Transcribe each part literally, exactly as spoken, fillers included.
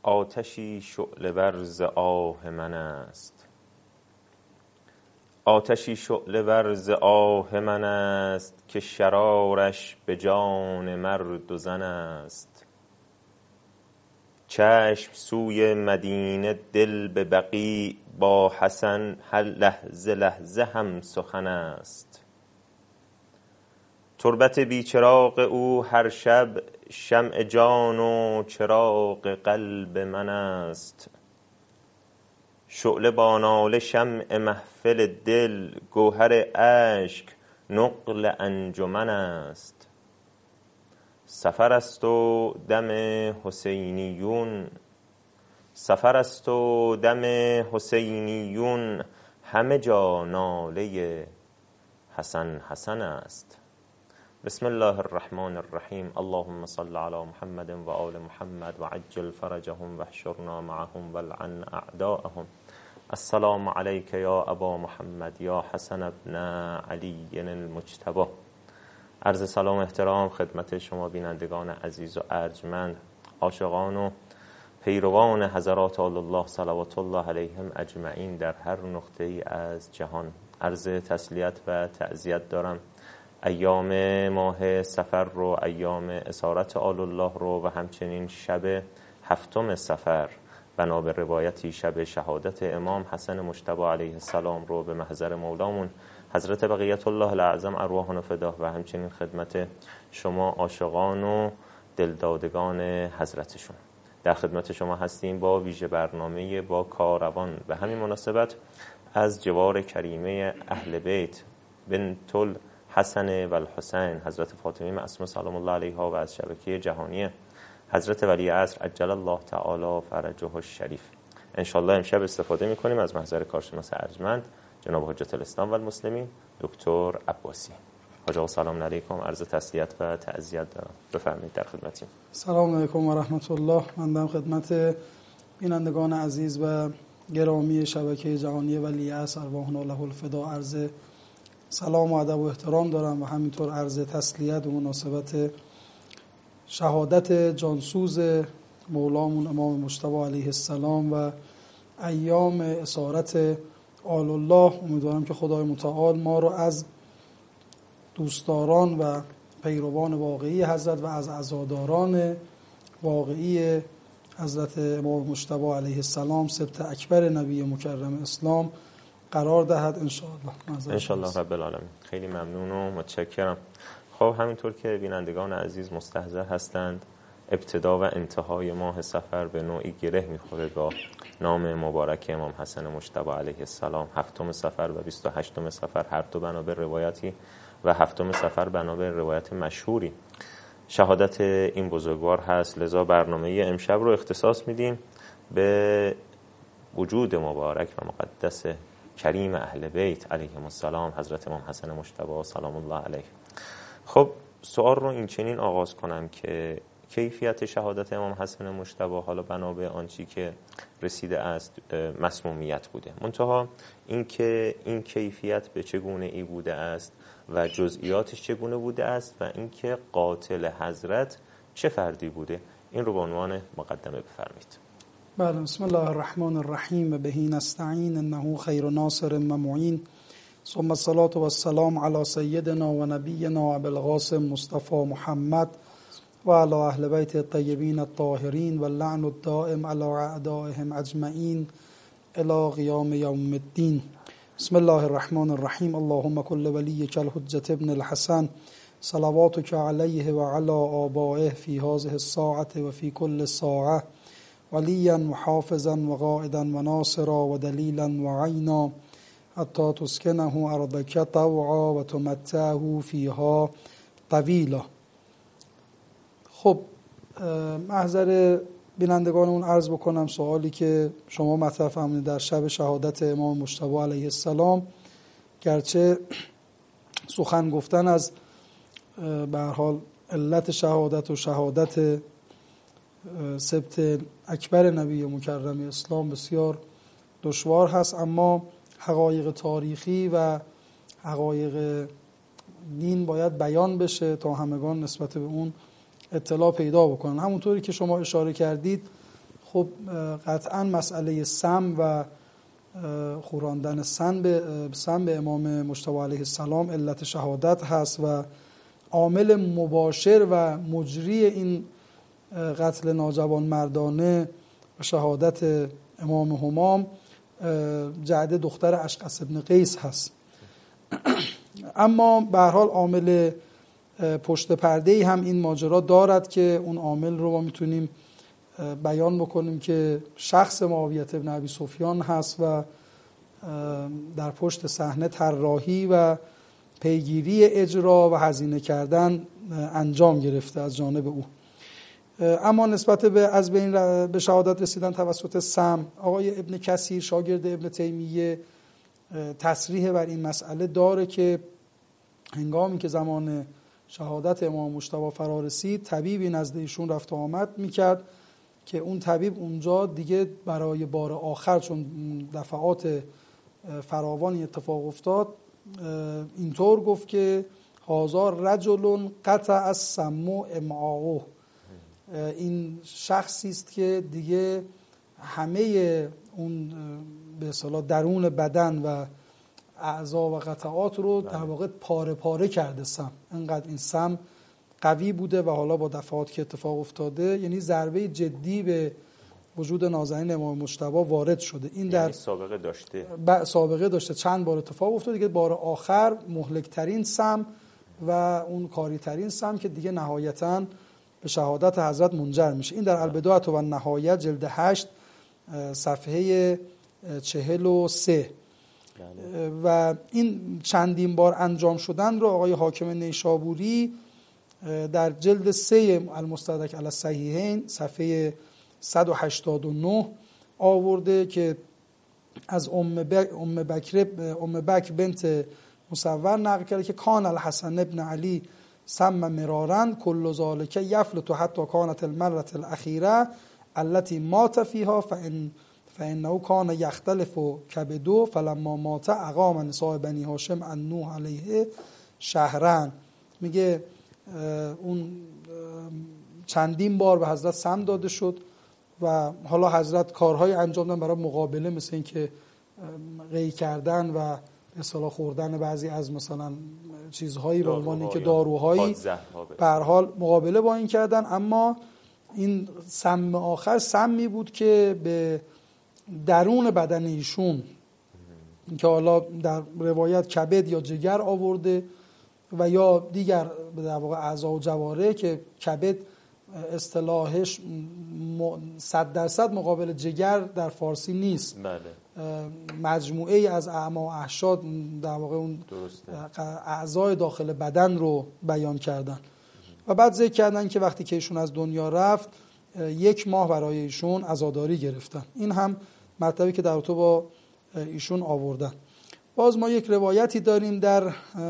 آتشی شعله ور ز آه من است. آتشی شعله ور ز آه من است، که شرارش به جان مرد و زن است. چشم سوی مدینه، دل به بقیع، با حسن هر لحظه لحظه هم سخن است. تربت بی چراغ او هر شب، شمع جان و چراغ قلب من است. شعله با ناله شمع محفل دل، گوهر اشک نقل انجمن است. سفر است و دم حسینیون، سفر است و دم حسینیون، همه جا ناله حسن حسن است. بسم الله الرحمن الرحیم. اللهم صل علی محمد و آل محمد و عجل فرجهم و احشرنا معهم والعن اعداءهم. السلام علیک یا ابا محمد یا حسن ابن علی المجتبی. عرض سلام و احترام خدمت شما بینندگان عزیز و ارجمند، عاشقان و پیروان حضرات آل الله صلوات الله علیهم اجمعین در هر نقطه‌ای از جهان. عرض تسلیت و تعزیت دارم. ایام ماه صفر رو، ایام اسارت آل الله رو و همچنین شب هفتم صفر بنا به روایتی شب شهادت امام حسن مجتبی علیه السلام رو به محضر مولامون حضرت بقیت الله الاعظم ارواحنا فداه و همچنین خدمت شما عاشقان و دلدادگان حضرتشون در خدمت شما هستیم با ویژه برنامه با کاروان. به همین مناسبت از جوار کریمه اهل بیت بنت الحسن و الحسین حضرت فاطمه معصومه سلام الله علیها و از شبکه جهانی حضرت ولی عصر عجل الله تعالی فرجه الشریف ان شاء الله امشب استفاده می‌کنیم از محضر کارشناس ارجمند جناب حجت الاسلام و المسلمین دکتر عباسی. حاج آقا سلام علیکم، عرض تسلیت و تعزیت دارم. بفرمایید در خدمتیم. سلام علیکم و رحمت الله. من در خدمت بینندگان عزیز و گرامی شبکه جهانی ولی عصر ارواحنا له الفدا عرض سلام و ادب و احترام دارم و همینطور عرض تسلیت و مناسبت شهادت جانسوز مولامون امام مجتبی علیه السلام و ایام اسارت آل الله. امیدوارم که خدای متعال ما رو از دوستداران و پیروان واقعی حضرت و از عزاداران واقعی حضرت امام مجتبی علیه السلام سبط اکبر نبی مکرم اسلام قرار دهد ان شاء الله. ان شاء الله رب العالمین. خیلی ممنون و متشکرم. خب همینطور که بینندگان عزیز مستحضر هستند، ابتدا و انتهای ماه صفر به نوعی گره میخوره با نام مبارک امام حسن مجتبی علیه السلام. هفتم صفر و بیست و هشتم صفر هر دو بنا به روایتی و هفتم صفر بنا به روایت مشهوری شهادت این بزرگوار هست. لذا برنامه امشب رو اختصاص میدیم به وجود مبارک و مقدس کریم اهل بیت علیهم السلام حضرت امام حسن مجتبی سلام الله علیه. خب سوال رو این چنین آغاز کنم که کیفیت شهادت امام حسن مجتبی حالا بنا به آنچه که رسیده است مسمومیت بوده، منتها این که این کیفیت به چگونه ای بوده است و جزئیاتش چگونه بوده است و اینکه قاتل حضرت چه فردی بوده، این رو به عنوان مقدمه بفرمایید. بله. بسم الله الرحمن الرحیم. به نستعین انه خیر ناصر و معین. ثم الصلاة و السلام علی سیدنا و نبینا ابی القاسم مصطفی محمد و علی اهل بیت الطیبین الطاهرین و اللعن الدائم علی اعدائهم اجمعین الی قیام یوم الدین. بسم الله الرحمن الرحیم. اللهم کل ولیک الحجة ابن الحسن صلواتک علیه و علی آبائه فی هذه الساعة و فی کل ساعة ولیا و حافظا و قائدا و ناصرا و دلیلا و عینا حتی تسکنه ارضک طوعا و تمتعه فیها طویلا. خب محضر بینندگانمون عرض بکنم سوالی که شما مطرح فرمودید در شب شهادت امام مجتبی علیه السلام، گرچه سخن گفتن از به هر حال علت شهادت و شهادت سبط اکبر نبی مکرم اسلام بسیار دشوار هست، اما حقایق تاریخی و حقایق دین باید بیان بشه تا همگان نسبت به اون اطلاع پیدا بکنن. همونطوری که شما اشاره کردید، خب قطعا مسئله سم و خوراندن سم به سم به امام مجتبی علیه السلام علت شهادت هست و عامل مباشر و مجری این قتل ناجوان مردانه و شهادت امام همام جعده دختر اشقص ابن قیس هست. اما به هر حال عامل پشت پرده‌ای هم این ماجرا دارد که اون عامل رو ما میتونیم بیان بکنیم که شخص معاویه بن ابی سفیان هست و در پشت صحنه طراحی و پیگیری اجرا و هزینه کردن انجام گرفته از جانب او. اما نسبت به از بین به شهادت رسیدن توسط سم، آقای ابن کثیر شاگرد ابن تیمیه تصریح بر این مسئله داره که هنگامی که زمان شهادت امام مجتبی فرا رسید طبیبی نزد ایشون رفت و آمد میکرد که اون طبیب اونجا دیگه برای بار آخر چون دفعات فراوانی اتفاق افتاد اینطور گفت که هذا رجل قطع از سمو امعاؤه، این شخصی است که دیگه همه اون به اصطلاح درون بدن و اعضا و قطعات رو در واقع پاره پاره کرده سم. انقدر این سم قوی بوده و حالا با دفعات که اتفاق افتاده یعنی ضربه جدی به وجود نازنین امام مجتبی وارد شده. این در یعنی سابقه داشته سابقه داشته چند بار اتفاق افتاده دیگه بار آخر مهلک ترین سم و اون کاری ترین سم که دیگه نهایتاً به شهادت حضرت منجر میشه. این در البدایة و النهایه جلد هشت صفحه چهل و سه و این چندین بار انجام شدن رو آقای حاکم نیشابوری در جلد سه المستدرک علی الصحیحین صفحه صد و هشتاد و نه آورده که از ام بک ام بکر ام بک بنت مصور نقل کرده که کان الحسن ابن علی سم مرارن کل ذالک یفلت حتی کانت المرة الاخیره التي مات فيها فان فانه کان یختلف کبدو فلما مات اقام نساء بنی هاشم عن نوح علیه شهرن. میگه اون چندین بار به حضرت سم داده شد و حالا حضرت کارهای انجام دادن برای مقابله، مثل این که قی کردن و اصطلاح خوردن بعضی از مثلا چیزهایی به عنوان اینکه داروهایی به هر حال مقابله با این کردن. اما این سم آخر سمی بود که به درون بدن ایشون که حالا در روایت کبد یا جگر آورده و یا دیگر در واقع اعضا و جواره که کبد اصطلاحش صد درصد مقابل جگر در فارسی نیست. بله. مجموعه ای از اعما و احشاد در واقع اون اعضای داخل بدن رو بیان کردن و بعد ذکر کردن که وقتی که ایشون از دنیا رفت یک ماه برای ایشون عزاداری گرفتن. این هم مطلبی که در تو با ایشون آوردن. باز ما یک روایتی داریم در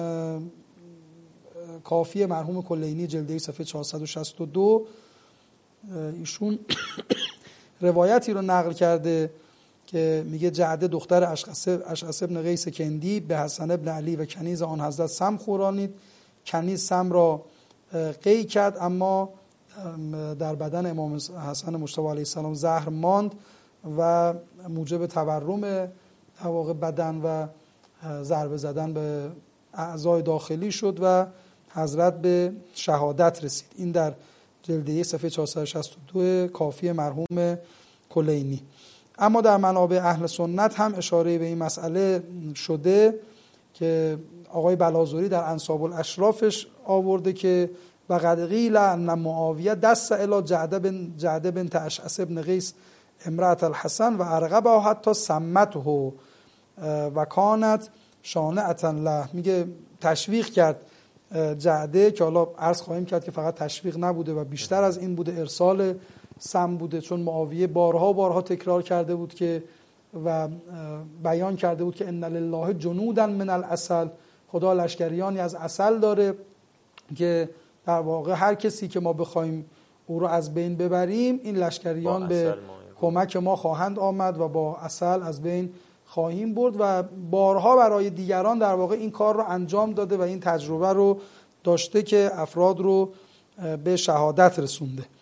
کافی مرحوم کلینی جلد صفحه چهارصد و شصت و دو ایشون روایتی رو نقل کرده که میگه جعده دختر اشعث ابن قیس کندی به حسن ابن علی و کنیز آن حضرت سم خورانید. کنیز سم را قی کرد اما در بدن امام حسن مجتبی علیه السلام زهر ماند و موجب تورم در واقع بدن و ضربه زدن به اعضای داخلی شد و حضرت به شهادت رسید. این در جلد صفحه چهارصد و شصت و دو کافی مرحوم کلینی. اما در منابع اهل سنت هم اشاره به این مسئله شده که آقای بلازوری در انساب الاشرافش آورده که و قد قیل ان معاویه دست الی جعده بن جعده بنت اشعث ابن قیس امرأة الحسن و ارغبه حتی سمته و کانت شانعة له. میگه تشویق کرد جعده که حالا عرض خواهیم کرد که فقط تشویق نبوده و بیشتر از این بوده، ارسال سم بوده، چون معاویه بارها بارها تکرار کرده بود که و بیان کرده بود که ان لله جنودا من العسل، خدا لشکریانی از عسل داره که در واقع هر کسی که ما بخوایم او رو از بین ببریم این لشکریان به کمک ما خواهند آمد و با عسل از بین خواهیم برد و بارها برای دیگران در واقع این کار رو انجام داده و این تجربه رو داشته که افراد رو به شهادت رسونده.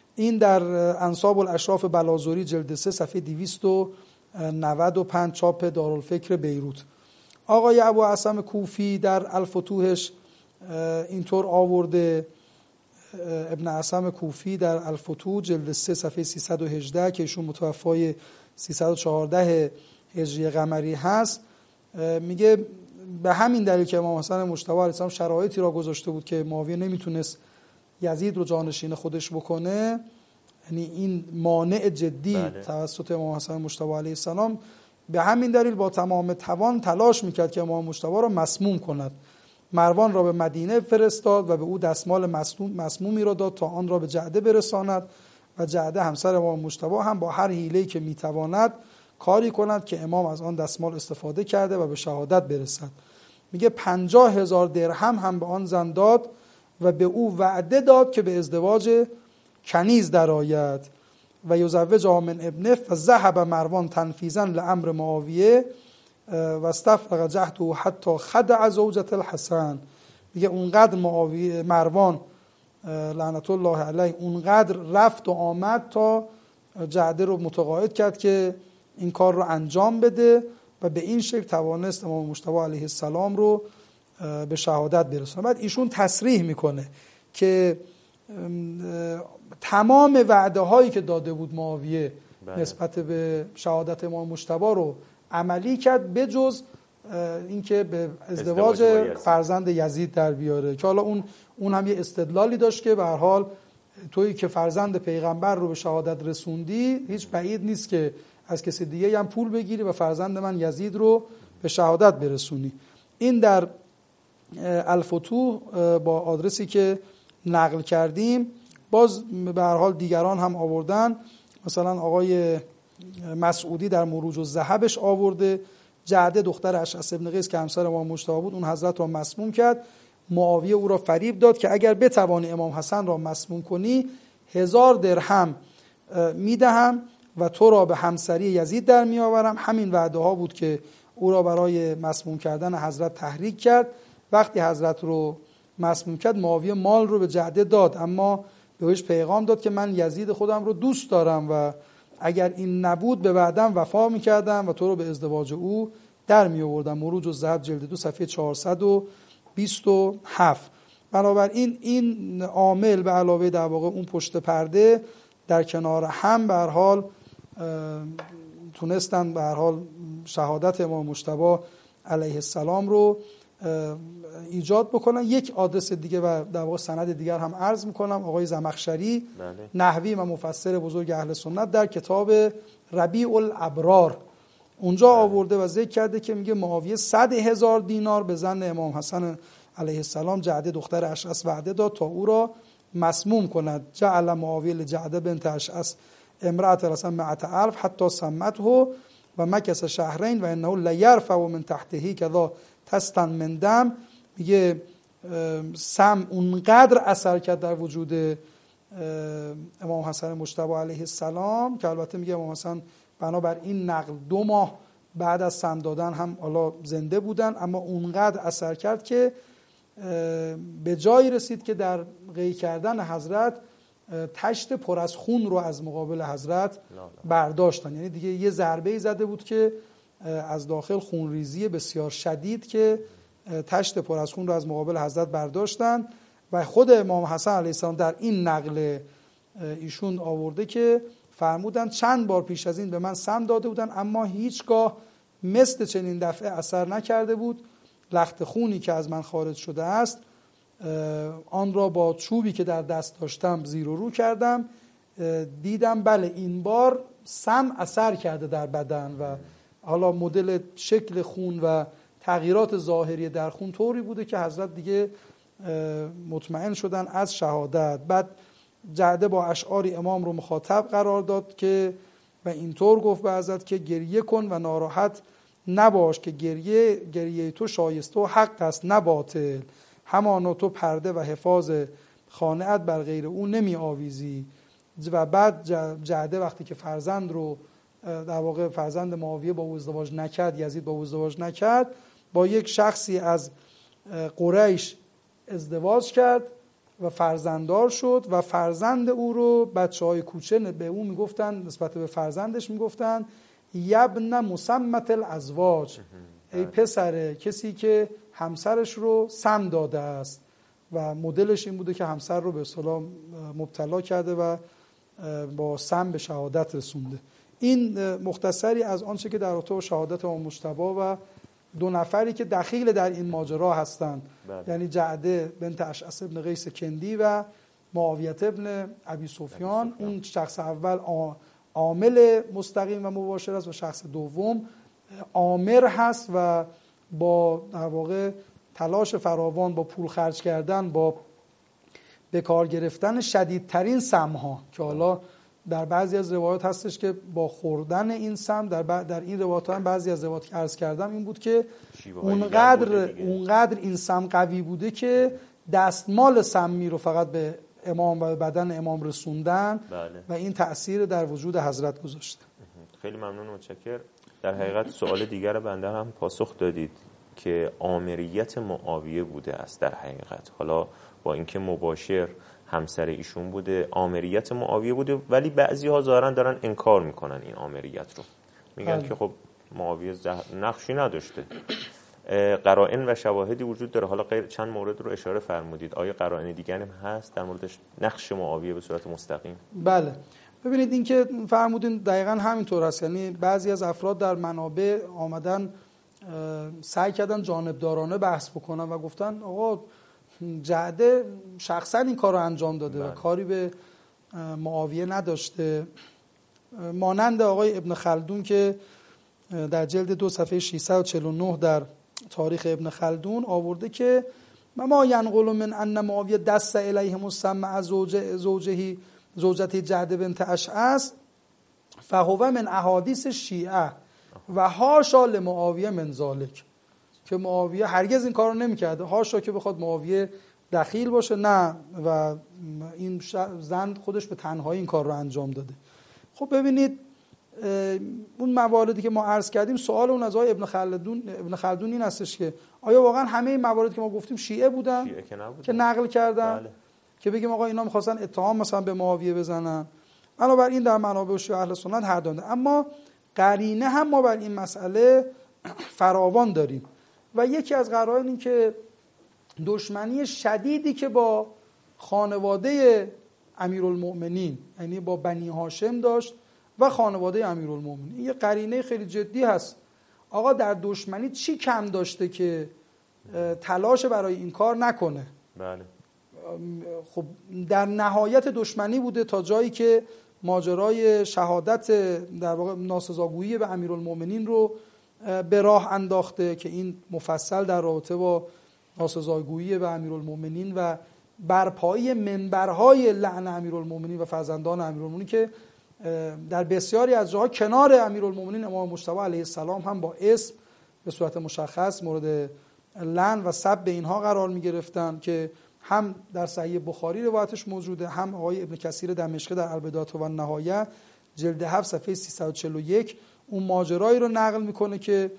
این در انساب الاشراف بلازوری جلد سه صفحه دویست و نود و پنج چاپ دارالفکر بیروت. آقای ابوالحسن کوفی در الفتوحش اینطور آورده، ابن عصم کوفی در الفتوح جلد سه صفحه سیصد و هجده که ایشون متوفای سیصد و چهارده هجری قمری هست، میگه به همین دلیل که امام حسن مجتبی علیه السلام شرایطی را گذاشته بود که معاویه نمیتونست یزید رو جانشین خودش بکنه، یعنی این مانع جدی بله. توسط امام حسن مجتبی علیه السلام، به همین دلیل با تمام توان تلاش میکرد که امام مجتبی را مسموم کند. مروان را به مدینه فرستاد و به او دستمال مسموم مسمومی را داد تا آن را به جعده برساند و جعده همسر امام مجتبی هم با هر حیله‌ای که میتواند کاری کند که امام از آن دستمال استفاده کرده و به شهادت برسد. میگه پنجاه هزار درهم هم به آن زن داد و به او وعده داد که به ازدواج کنیز درآید و یزوج من ابنه و ذهب مروان تنفیذا لامر معاویه و استفرغ جهده حتی خدع زوجة الحسن. میگه اونقدر معاویه مروان لعنت الله علیه اونقدر رفت و آمد تا جعده رو متقاعد کرد که این کار رو انجام بده و به این شکل توانست امام مجتبی علیه السلام رو به شهادت برسونه. بعد ایشون تصریح میکنه که تمام وعده هایی که داده بود معاویه نسبت به شهادت امام مجتبی رو عملی کرد، بجز اینکه به ازدواج, ازدواج فرزند یزید در بیاره، که حالا اون اون هم یه استدلالی داشت که به هر حال تویی که فرزند پیغمبر رو به شهادت رسوندی هیچ بعید نیست که از کسی دیگه هم پول بگیری و فرزند من یزید رو به شهادت برسونی. این در الفتوح با آدرسی که نقل کردیم. باز به هر حال دیگران هم آوردن، مثلا آقای مسعودی در مروج الذهبش آورده، جعده دختر اشعث بن قیس که همسر امام مجتبی بود اون حضرت را مسموم کرد. معاویه او را فریب داد که اگر بتوانی امام حسن را مسموم کنی هزار درهم میدهم و تو را به همسری یزید در میآورم. همین وعده ها بود که او را برای مسموم کردن حضرت تحریک کرد. وقتی حضرت رو مسموم کرد معاویه مال رو به جعده داد، اما بهش پیغام داد که من یزید خودم رو دوست دارم و اگر این نبود به وعدم وفا میکردم و تو رو به ازدواج او در می آوردم. مروج الذهب جلد دو صفحه چهارصد و بیست و هفت. بنابراین این عامل به علاوه در واقع اون پشت پرده در کنار هم به هر حال تونستن به هر حال شهادت امام مجتبی علیه السلام رو ایجاد بکنن. یک آدرس دیگه و در واقع سند دیگر هم عرض میکنم. آقای زمخشری بله. نحوی و مفسر بزرگ اهل سنت در کتاب ربیع الابرار اونجا بله. آورده و ذکر کرده که میگه معاویه صد هزار دینار به زن امام حسن علیه السلام جعده دختر اشعث وعده داد تا او را مسموم کند. جعل معاویه لجعده بنت اشعث امرأة رسم مئة الف حتی سمته و مکث شهرین و انه لیرفع من تحته کذا تستن من دم. میگه سم اونقدر اثر کرد در وجود امام حسن مجتبی علیه السلام که البته میگه امام حسن بنابر این نقل دو ماه بعد از سم دادن هم حالا زنده بودن، اما اونقدر اثر کرد که به جایی رسید که در قی کردن حضرت تشت پر از خون رو از مقابل حضرت برداشتن. یعنی دیگه یه ضربه‌ای زده بود که از داخل خونریزی بسیار شدید که تشت پر از خون رو از مقابل حضرت برداشتن. و خود امام حسن علیه السلام در این نقل ایشون آورده که فرمودن چند بار پیش از این به من سم داده بودن اما هیچگاه مثل چنین دفعه اثر نکرده بود. لخت خونی که از من خارج شده است آن را با چوبی که در دست داشتم زیر و رو کردم، دیدم بله این بار سم اثر کرده در بدن و حالا مدل شکل خون و تغییرات ظاهری در خون طوری بوده که حضرت دیگه مطمئن شدن از شهادت. بعد جعده با اشعاری امام رو مخاطب قرار داد که و اینطور گفت به حضرت که گریه کن و ناراحت نباش که گریه گریه تو شایسته و حق است نه باطل، همانا تو پرده و حفاظ خانه‌ات بر غیر او نمی آویزی. و بعد جعده وقتی که فرزند رو در واقع فرزند معاویه با او ازدواج نکرد، یزید با او ازدواج نکرد، با یک شخصی از قریش ازدواج کرد و فرزنددار شد و فرزند او رو بچه‌های کوچه به او میگفتن، نسبت به فرزندش میگفتن یبن مسمت الازواج، ای پسر کسی که همسرش رو سم داده است. و مدلش این بوده که همسر رو به اصطلاح مبتلا کرده و با سم به شهادت رسونده. این مختصری از آنچه که در رابطه با شهادت امام مجتبی و دو نفری که دخیل در این ماجرا هستند، یعنی جعده بنت اشعث ابن قیس کندی و معاویه ابن ابی سفیان. اون شخص اول عامل مستقیم و مباشر است و شخص دوم آمر هست و با در واقع تلاش فراوان، با پول خرج کردن، با به کار گرفتن شدیدترین سمها که حالا در بعضی از روایات هستش که با خوردن این سم، در, در این روایات هم بعضی از روایات که عرض کردم این بود که اونقدر اونقدر این سم قوی بوده که دستمال سمی رو فقط به امام و به بدن امام رسوندن. بله. و این تأثیر در وجود حضرت گذاشته. خیلی ممنون، متشکرم. در حقیقت سوال دیگر بنده هم پاسخ دادید که آمریت معاویه بوده است. در حقیقت حالا با اینکه مباشر همسر ایشون بوده، آمریت معاویه بوده، ولی بعضی‌ها ظاهرا دارن انکار میکنن این آمریت رو، میگن بله. که خب معاویه نقشی نداشته. قرائن و شواهدی وجود داره. حالا غیر چند مورد رو اشاره فرمودید، آیا قرائن دیگری هم هست در موردش نقش معاویه به صورت مستقیم؟ بله، ببینید این که فرمودین دقیقاً همینطور است. یعنی بعضی از افراد در منابع آمدن سعی کردن جانبدارانه بحث بکنن و گفتن آقا جعده شخصا این کار رو انجام داده بله. و کاری به معاویه نداشته. مانند آقای ابن خلدون که در جلد دو صفحه ششصد و چهل و نه در تاریخ ابن خلدون آورده که ما ینقل من ان معاویه دست الیهم السمع زوجه زوجهی زوجته جعده بنت اشعث فهو من احادیث شیعه و هاشا لمعاویه من ذالک، که معاویه هرگز این کارو نمی‌کرده، هاشا که بخواد معاویه دخیل باشه، نه، و این زن خودش به تنهایی این کار رو انجام داده. خب ببینید اون مواردی که ما عرض کردیم، سوال اون از آقای ابن خلدون ابن خلدون این هستش که آیا واقعا همه این مواردی که ما گفتیم شیعه بودن شیعه که, که نقل کردن؟ بله. که بگیم آقا اینا می‌خواستن اتهام مثلا به معاویه بزنن. علاوه این در منابع شیعه اهل سنت هر دانده، اما قرینه هم ما بر این مسئله فراوان داریم و یکی از قرائن این که دشمنی شدیدی که با خانواده امیرالمؤمنین، یعنی با بنی هاشم داشت و خانواده امیرالمؤمنین، این یه قرینه خیلی جدی هست. آقا در دشمنی چی کم داشته که تلاش برای این کار نکنه؟ بله. خب در نهایت دشمنی بوده تا جایی که ماجرای شهادت در واقع ناسزاگویی به امیرالمؤمنین رو به راه انداخته که این مفصل در رابطه با ناسزاگویی به امیرالمؤمنین و برپایی منبرهای لعن امیرالمؤمنین و فرزندان امیرالمؤمنین که در بسیاری از جاها کنار امیرالمؤمنین امام مجتبی علیه السلام هم با اسم به صورت مشخص مورد لعن و سب به اینها قرار می گرفتن، که هم در صحیح بخاری روایتش موجوده، هم آقای ابن کثیر دمشقی در البدایه و النهایه جلد هفت صفحه سیصد و چهل و یک اون ماجرایی رو نقل میکنه که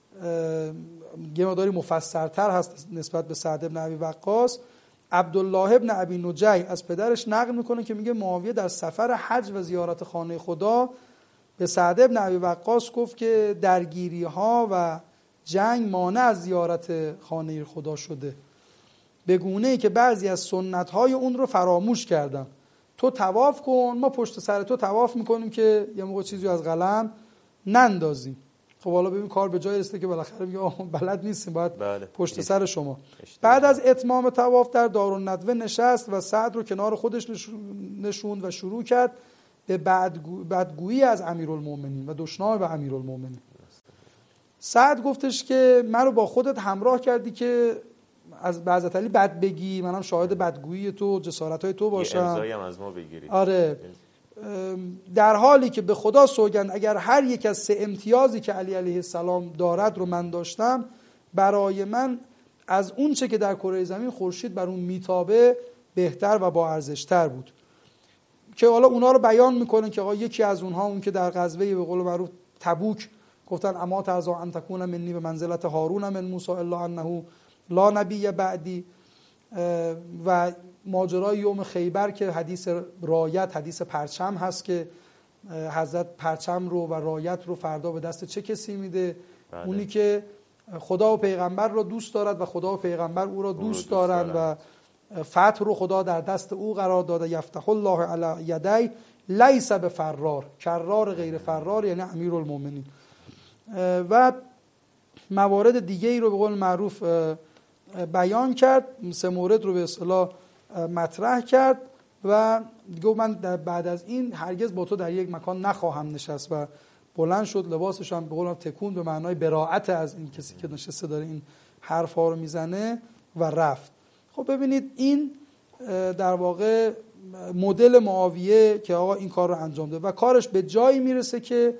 یه مقداری مفصل‌تر هست نسبت به سعد بن ابی وقاص. عبدالله ابن ابی نجی از پدرش نقل میکنه که میگه معاویه در سفر حج و زیارت خانه خدا به سعد بن ابی وقاص گفت که درگیری ها و جنگ مانع از زیارت خانه خدا شده، به گونه‌ای که بعضی از سنت های اون رو فراموش کردن. تو طواف کن، ما پشت سر تو طواف میکنیم که یه موقع چیزی از قلم نندازیم. خب حالا ببین کار به جای رسیده که بالاخره میگه بلد نیستیم، باید بله. پشت سر شما. بعد از اتمام طواف در دارالندوه نشست و سعد رو کنار خودش نشوند و شروع کرد به بدگو... بدگویی از امیرالمؤمنین و دشنام به امیرالمؤمنین. سعد گفتش که من رو با خودت همراه کردی که از بعضت علی بد بگی، منم شاهد بدگویی تو، جسارت‌های تو باشم، یه امضایی هم از ما بگیری. آره، در حالی که به خدا سوگند اگر هر یک از سه امتیازی که علی علیه السلام دارد رو من داشتم، برای من از اون چه که در کره زمین خورشید بر اون میتابه بهتر و با ارزشتر بود. که حالا اونا رو بیان میکنه که آقا یکی از اونها اون که در غزوه به قول معروف تبوک گفتن اما ترضا ان تکون منی به منزلت هارون من موسی الا انه لا نبی بعدی، و ماجرای یوم خیبر که حدیث رایت، حدیث پرچم هست که حضرت پرچم رو و رایت رو فردا به دست چه کسی میده؟ بله. اونی که خدا و پیغمبر رو دوست دارد و خدا و پیغمبر او را دوست, دوست دارند و فتح رو خدا در دست او قرار داده. یفتح الله علی یدی لیس بفرار، کرار غیر فرار یعنی امیرالمومنین. و موارد دیگه ای رو به قول معروف بیان کرد، سه مورد رو به اصطلاح مطرح کرد و دیگه من بعد از این هرگز با تو در یک مکان نخواهم نشست و بلند شد، لباسش هم به قول تکون به معنای براءت از این کسی که نشسته داره این حرفا رو میزنه و رفت. خب ببینید این در واقع مدل معاویه که آقا این کار رو انجام ده و کارش به جایی میرسه که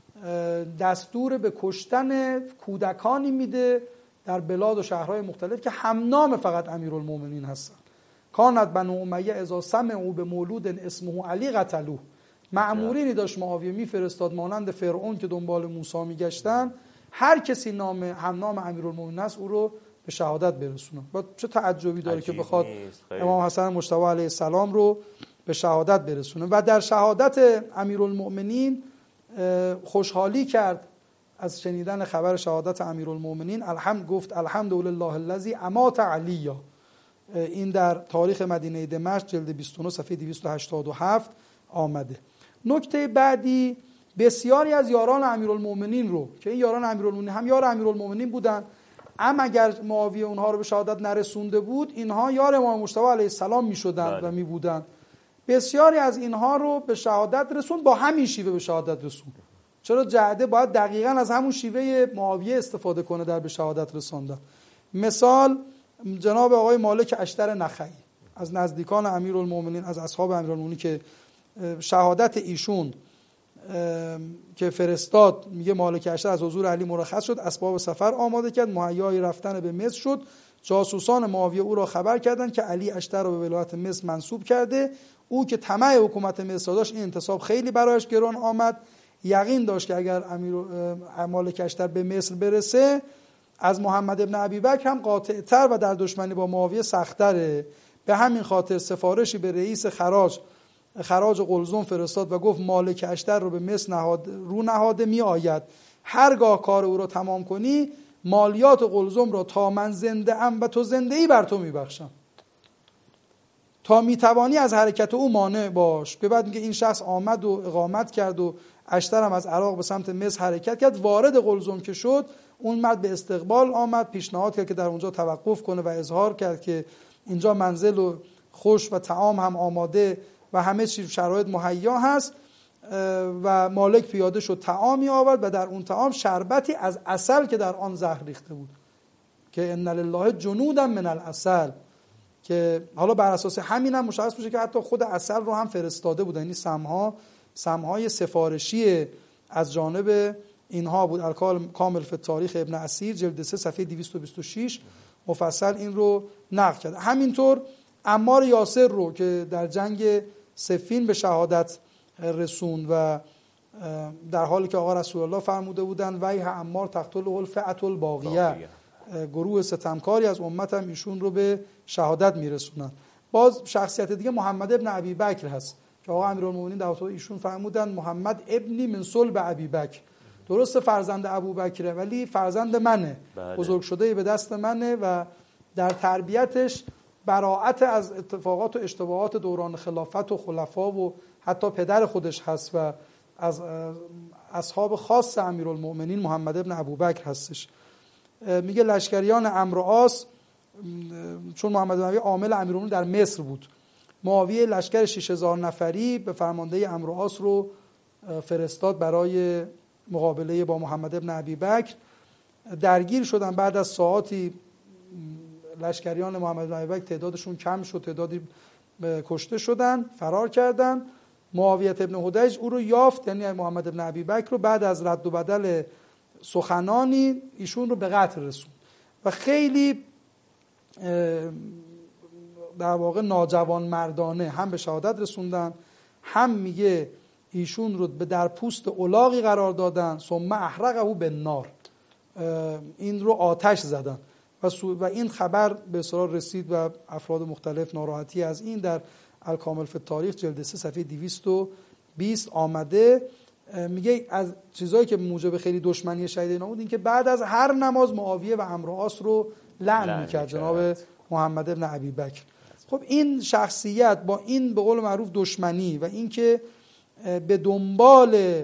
دستور به کشتن کودکانی میده در بلاد و شهرهای مختلف که همنام فقط امیرالمومنین هستن. کانت بنو امیه اذا سمعوا بمولود اسمه علی قتلوه. مأمورینی داشت معاویه میفرستاد مانند فرعون که دنبال موسی میگشتن، هر کسی نام هم نام امیرالمومنین است او رو به شهادت برسونه. با چه تعجبی داره که بخواد امام حسن مجتبی علیه السلام رو به شهادت برسونه. و در شهادت امیرالمومنین خوشحالی کرد از شنیدن خبر شهادت امیرالمومنین. الحمد گفت الحمدلله الذی امات علیا. این در تاریخ مدینه دمشق جلد بیست و نه صفحه دویست و هشتاد و هفت آمده. نکته بعدی، بسیاری از یاران امیرالمومنین رو که این یاران امیرالمومنین هم یار امیرالمومنین بودن، اما اگر معاویه اونها رو به شهادت نرسونده بود اینها یار امام مجتبی علیه السلام میشدند و میبودند. بسیاری از اینها رو به شهادت رسوند، با همین شیوه به شهادت رسوند. چرا جعده باید دقیقاً از همون شیوه معاویه استفاده کنه در به شهادت رساندن. مثال جناب آقای مالک اشتر نخعی از نزدیکان امیرالمومنین، از اصحاب امیرالمومنین که شهادت ایشون که فرستاد، میگه مالک اشتر از حضور علی مرخص شد، اسباب سفر آماده کرد، مهیای رفتن به مصر شد. جاسوسان معاویه او را خبر کردند که علی اشتر رو به ولایت مصر منصوب کرده. او که طمع حکومت مصر داشت، این انتصاب خیلی برایش گران آمد. یقین داشت که اگر امیر مالک اشتر به مصر برسه از محمد ابن ابی بکر هم قاطع‌تر و در دشمنی با معاویه سخت‌تره. به همین خاطر سفارشی به رئیس خراج خراج قلزم فرستاد و گفت مالک اشتر رو به مصر نهاد رو نهاده می آید، هرگاه کار او را تمام کنی مالیات قلزم را تا من زنده ام و تو زنده ای بر تو میبخشم، تا میتوانی از حرکت او مانع باش. به بعد میگه این شخص آمد و اقامت کرد و اشتر هم از عراق به سمت مصر حرکت کرد. وارد قلزم که شد، اون مرد به استقبال آمد، پیشنهاد کرد که در اونجا توقف کنه و اظهار کرد که اینجا منزل و خوش و طعام هم آماده و همه چیز شرایط مهیا هست. و مالک پیاده شد، طعامی آورد و در اون طعام شربتی از عسل که در آن زهر ریخته بود که ان لله جنودا من العسل، که حالا بر اساس همین هم مشخص میشه که حتی خود عسل رو هم فرستاده بود، یعنی سمها سمهای سفارشی از جانب اینها بود. الکامل فی تاریخ ابن اسیر جلد سه صفحه دویست و بیست و شش مفصل این رو نقل کرد. همینطور عمار یاسر رو که در جنگ صفین به شهادت رسوند و در حالی که آقا رسول الله فرموده بودن ویح عمار تقتله الفئة الباغیه، گروه ستمکاری از امت هم ایشون رو به شهادت میرسونن. باز شخصیت دیگه محمد ابن ابی بکر هست که آقا امیرالمومنین در واقع ایشون فرمودن محمد ابنی من صلب ابی بکر، درست فرزند ابوبکره ولی فرزند منه، بله. بزرگ شده به دست منه و در تربیتش براءت از اتفاقات و اشتباهات دوران خلافت و خلفا و حتی پدر خودش هست و از اصحاب خاص امیرالمومنین محمد ابن ابوبکر هستش. میگه لشکریان عمرو و عاص، چون محمد بن ابی عامل امیرالمومنین در مصر بود، معاویه لشکر شش هزار نفری به فرماندهی عمرو و عاص رو فرستاد برای مقابله با محمد ابن ابی بکر. درگیر شدن، بعد از ساعاتی لشکریان محمد بن ابی بکر تعدادشون کم شد، تعدادی کشته شدن، فرار کردن. معاویه ابن حدیج او رو یافت، یعنی محمد ابن ابی بکر رو، بعد از رد و بدل سخنانی ایشون رو به قتل رسوند و خیلی در واقع ناجوان مردانه هم به شهادت رسوندن، هم میگه ایشون رو به در پوست الاغی قرار دادن، ثم احرقه بالنار، این رو آتش زدن و, و این خبر به اصرار رسید و افراد مختلف ناراحتی از این در الکامل فی التاریخ جلد سه صفحه دویست و بیست آمده. میگه از چیزایی که موجب خیلی دشمنی شهید اینا بود این که بعد از هر نماز معاویه و عمرو عاص رو لعن میکرد جناب محمد ابن ابی بکر. خب این شخصیت با این به قول معروف دشمنی و اینکه به دنبال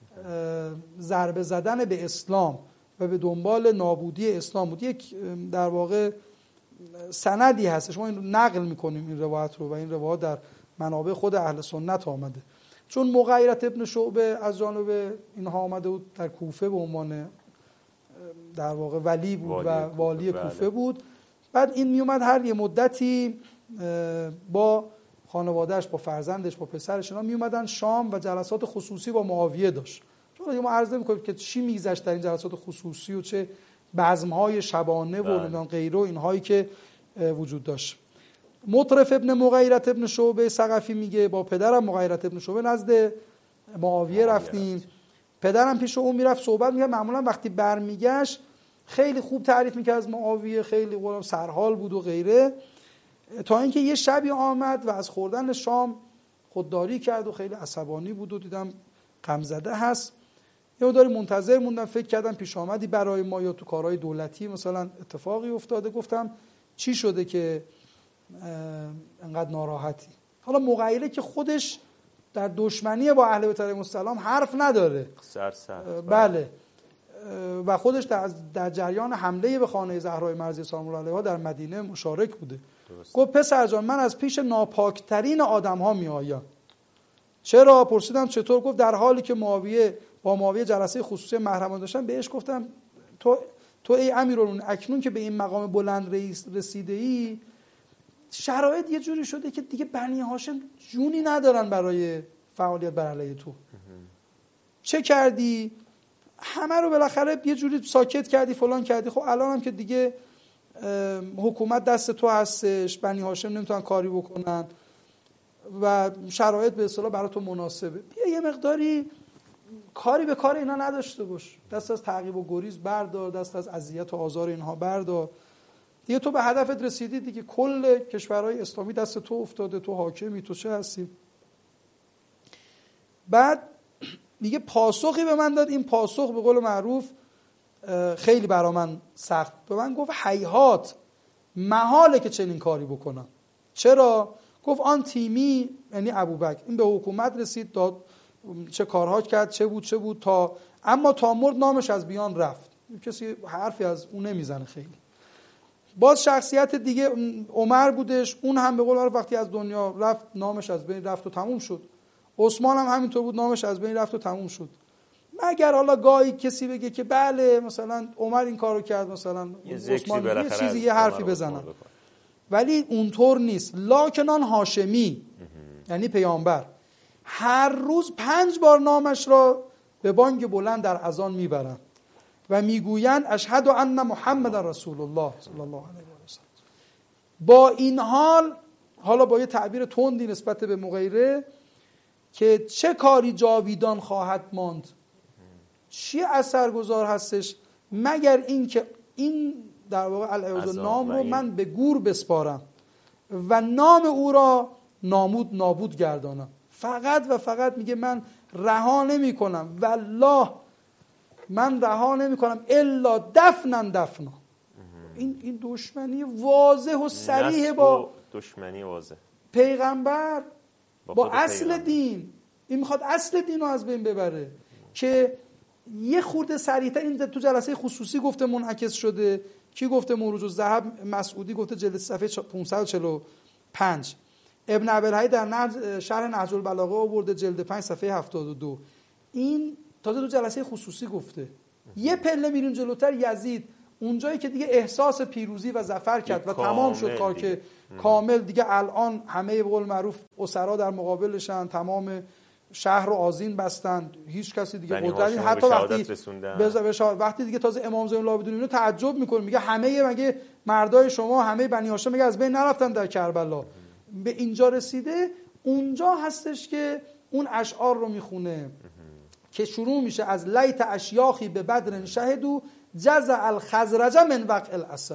ضربه زدن به اسلام و به دنبال نابودی اسلام بود، یک در واقع سندی هستش، ما این نقل میکنیم این روایت رو و این روایت در منابع خود اهل سنت آمده. چون مغیرة ابن شعبه از جانب اینها آمده بود، در کوفه به عنوان در واقع ولی بود والی و والی کوفه, کوفه بود. بعد این میومد هر یه مدتی با خانوادهش، با فرزندش، با پسرش اینا میومدن شام و جلسات خصوصی با معاویه داشت. چون ما عرض نمی‌کنیم که چی میگذشت در این جلسات خصوصی و چه بزم‌های شبانه و نمیدونم غیره و اینهایی که وجود داشت. مطرف ابن مغیرة ابن شعبه ثقفی میگه با پدرم مغیرة ابن شعبه نزد معاویه رفتیم، پدرم پیش اون میرفت صحبت میکرد، معمولا وقتی برمیگشت خیلی خوب تعریف میکرد از معاویه، خیلی قولم سرحال بود و غیره، تا اینکه یه شبی آمد و از خوردن شام خودداری کرد و خیلی عصبانی بود و دیدم غمزده هست. یه مقداری منتظر موندم، فکر کردم پیش آمدی برای ما یا تو کارهای دولتی مثلا اتفاقی افتاده. گفتم چی شده که انقدر ناراحتی؟ حالا مغیره که خودش در دشمنی با اهل بیت علیهم السلام حرف نداره، سر سر بله، و خودش در, در جریان حمله به خانه زهرای مرضیه سلام الله علیها در مدینه مشارک بوده. درست. گفت پسر جان من از پیش ناپاکترین آدم ها می آیم. چرا؟ پرسیدم چطور؟ گفت در حالی که معاویه با معاویه جلسه خصوصی محرمان داشتن بهش گفتم تو تو ای امیرالمومنین اکنون که به این مقام بلند رسیده ای شرایط یه جوری شده که دیگه بنی هاشم جونی ندارن برای فعالیت بر علیه تو. چه کردی؟ همه رو بالاخره یه جوری ساکت کردی، فلان کردی. خب الان هم که دیگه حکومت دست تو هستش، بنی هاشم نمیتونن کاری بکنن و شرایط به اصطلاح برای تو مناسبه، بیا یه مقداری کاری به کار اینا نداشته باش، دست از تعقیب و گریز بردار، دست از اذیت و آزار اینها بردار، دیگه تو به هدفت رسیدی دیگه، کل کشورهای اسلامی دست تو افتاده، تو حاکمی، تو چه هستی. بعد دیگه پاسخی به من داد، این پاسخ به قول معروف خیلی برا من سخت. به من گفت هیهات، محاله که چنین کاری بکنم. چرا؟ گفت آن تیمی، یعنی ابوبکر، این به حکومت رسید، داد چه کارها کرد، چه بود چه بود، تا اما تا مرد نامش از بیان رفت، کسی حرفی از اون نمیزنه. خیلی باز شخصیت دیگه عمر بودش، اون هم به قول معروف وقتی از دنیا رفت نامش از بین رفت و تموم شد. عثمان هم همینطور بود، نامش از بین رفت و تموم شد. مگر حالا گاهی کسی بگه که بله مثلا عمر این کارو کرد، مثلا عثمان یه چیزی یه حرفی بزنن، ولی اونطور نیست. لاکنان هاشمی یعنی پیامبر هر روز پنج بار نامش را به بانگ بلند در اذان میبرن و میگویند اشهد ان محمد رسول الله صلی الله علیه و سلم. با این حال، حالا با یه تعبیر تندی نسبت به مغیره، که چه کاری جاویدان خواهد ماند، چی اثرگذار هستش مگر این که این در واقع العیاذ نام رو من به گور بسپارم و نام او را نامود نابود گردانم. فقط و فقط میگه من رها نمی کنم، والله من رها نمی کنم الا دفنن دفنا. این این دشمنی واضح و صریح با دشمنی واضح پیغمبر با, با اصل پیغمبر. دین این میخواد اصل دین رو از بین ببره که یه خورده صریح‌تر. این تو جلسه خصوصی گفته منعکس شده. کی گفته؟ موروث الذهب مسعودی گفته جلد صفحه پانصد و چهل و پنج. ابن ابی‌الحی در نهج شرح نهج البلاغه آورده جلد پنج صفحه هفتاد و دو. این تازه تو جلسه خصوصی گفته. یه پله میریم جلوتر، یزید اونجایی که دیگه احساس پیروزی و ظفر کرد و تمام شد کار، که کامل دیگه الان همه به قول معروف اسرا در مقابلشن، تمام شهر رو آذین بستن، هیچ کسی دیگه قدرتی، حتی وقتی وقتی دیگه تازه امام زین العابدین اینو تعجب میکنه، میگه همه مگه مردای شما همه بنی هاشم مگه از بین نرفتن در کربلا؟ به اینجا رسیده. اونجا هستش که اون اشعار رو میخونه که شروع میشه از لیت اشیاخی به بدر شهدو جزع الخزرج من وقع الاسد.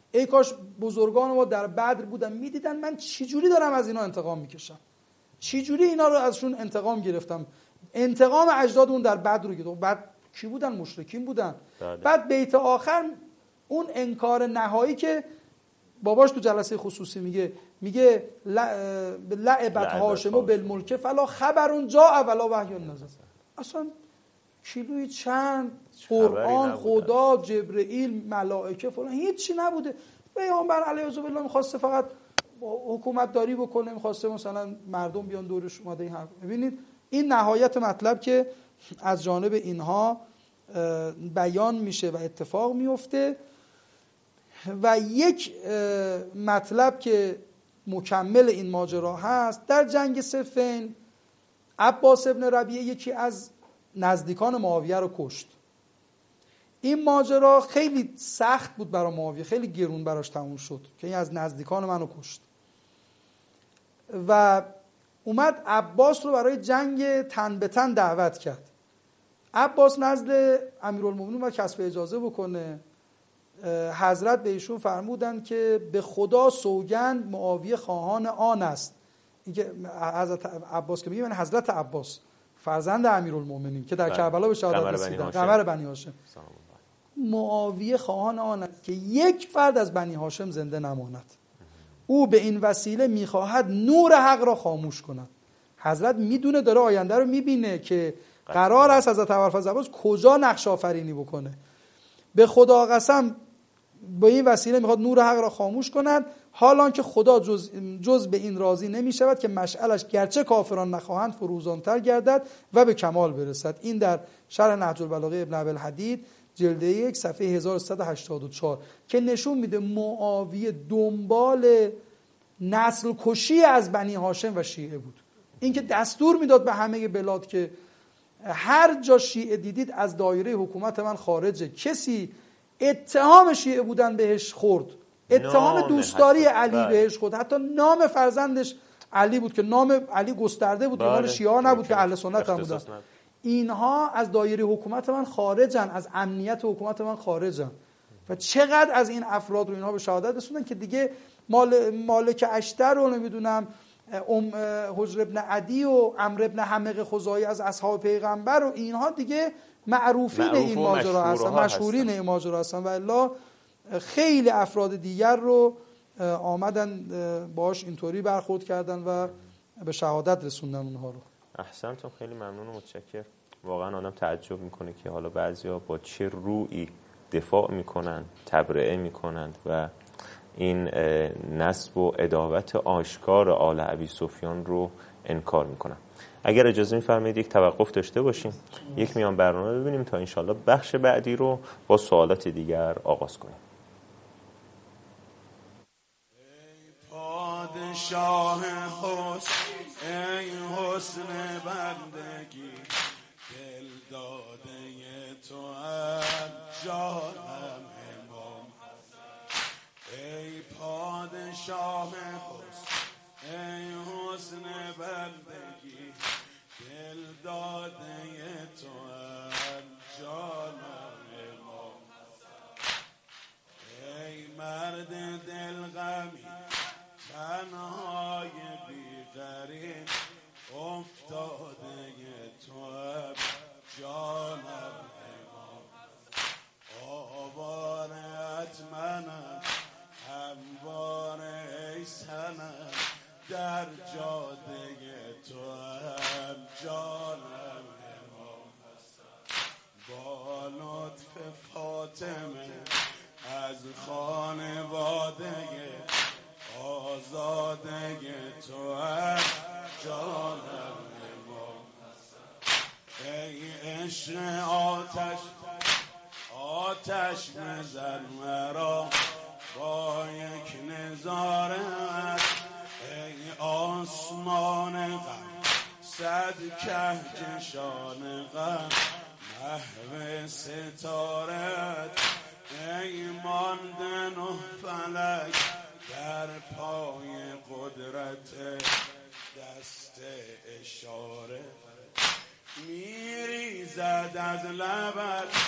ای کاش بزرگان ما در بدر بودن میدیدن من چی جوری دارم از اینا انتقام میکشم، چی جوری اینا رو ازشون انتقام گرفتم. انتقام اجدادمون در بدر رو گرفتم. بعد کی بودن؟ مشرکین بودن. بله. بعد بیت آخر اون انکار نهایی که باباش تو جلسه خصوصی میگه میگه لعبت هاشم و بالملک فلا خبرون جاء ولا وحی نزل. اصلا کیلوی چند قرآن، خدا، جبرئیل، ملائکه فلان هیچی نبوده. پیامبر علیه السلام می‌خواسته فقط حکومت داری بکنه، می‌خواسته مثلا مردم بیان دورش اومده. این حرف ببینید این نهایت مطلب که از جانب اینها بیان میشه و اتفاق میفته. و یک مطلب که مکمل این ماجرا هست، در جنگ صفین عباس ابن ربیعه یکی از نزدیکان معاویه رو کشت. این ماجرا خیلی سخت بود برای معاویه، خیلی گرون براش تموم شد که این از نزدیکان منو کشت و اومد عباس رو برای جنگ تن به تن دعوت کرد. عباس نزد امیرالمومنین و کسب اجازه بکنه. حضرت به ایشون فرمودن که به خدا سوگند معاویه خواهان آن است. اینکه حضرت عباس که میگه من حضرت عباس فرزند امیرالمومنین که در کربلا به شهادت رسیدن، قمر بنی هاشم، معاویه خواهان آن است که یک فرد از بنی هاشم زنده نماند. او به این وسیله میخواهد نور حق را خاموش کند. حضرت میدونه، داره آینده رو میبینه که قرار است حضرت ابوالفضل عباس کجا نقش آفرینی بکنه. به خدا قسم با این وسیله میخواد نور حق را خاموش کند، حالان که خدا جز, جز به این راضی نمی شود که مشعلش گرچه کافران نخواهند فروزانتر گردد و به کمال برسد. این در شرح نهج البلاغه ابن ابوالحدید جلد یک صفحه هزار و سیصد و هشتاد و چهار که نشون میده معاویه دنبال نسل کشی از بنی هاشم و شیعه بود. این که دستور میداد به همه بلاد که هر جا شیعه دیدید از دایره حکومت من خارجه. کسی اتهام شیعه بودن بهش خورد، اتهام دوستداری علی بله. بهش خورد، حتی نام فرزندش علی بود که نام علی گسترده بود، مال بله. شیعه نبود که اهل سنت هم بودن. اینها از دایره حکومت من خارجن، از امنیت حکومت من خارجن. و چقدر از این افراد رو اینها به شهادت رسوندن که دیگه مال مالک اشتر رو نمیدونم، ام حجر ابن عدی و عمرو ابن حمق خزاعی از اصحاب پیغمبر و اینها دیگه معروفین معروف این ماجرا هستن، مشهورین این ماجرا هستن. و الا خیلی افراد دیگر رو آمدن باش اینطوری برخورد کردن و به شهادت رسوندن اونها رو. احسنتون، خیلی ممنون و متشکر. واقعا آدم تعجب میکنه که حالا بعضیا با چه رویی دفاع میکنن، تبرئه میکنند و این نسب و عداوت آشکار آل ابی سفیان رو انکار میکنن. اگر اجازه میفرمایید یک توقف داشته باشیم، یک میان برنامه ببینیم تا انشالله بخش بعدی رو با سوالات دیگر آغاز کنیم. ای پادشاه حسن، ای حسن بندگی، دل داده تو از جانم امام حسن. ای پادشاه حسن، ای حسن بندگی، دل داده تو از جانم امام حسن. ای مرد دل غمی، تنهای بی‌قرین، افتاده تو از جانم امام حسن. آوارت منم، همواره ای سنم، در جاده تو هم جانم امام حسن. با لطف فاطمه از خانواده آزاده تو هم جانم امام حسن. ای عشق آتش، آتش مزن مرا با یک نظارت. ای آسمان غم، صد کهکشان غم، محو ستارت. ای مانده نه فلک در پای قدرت دست اشاره. میریزد از لبت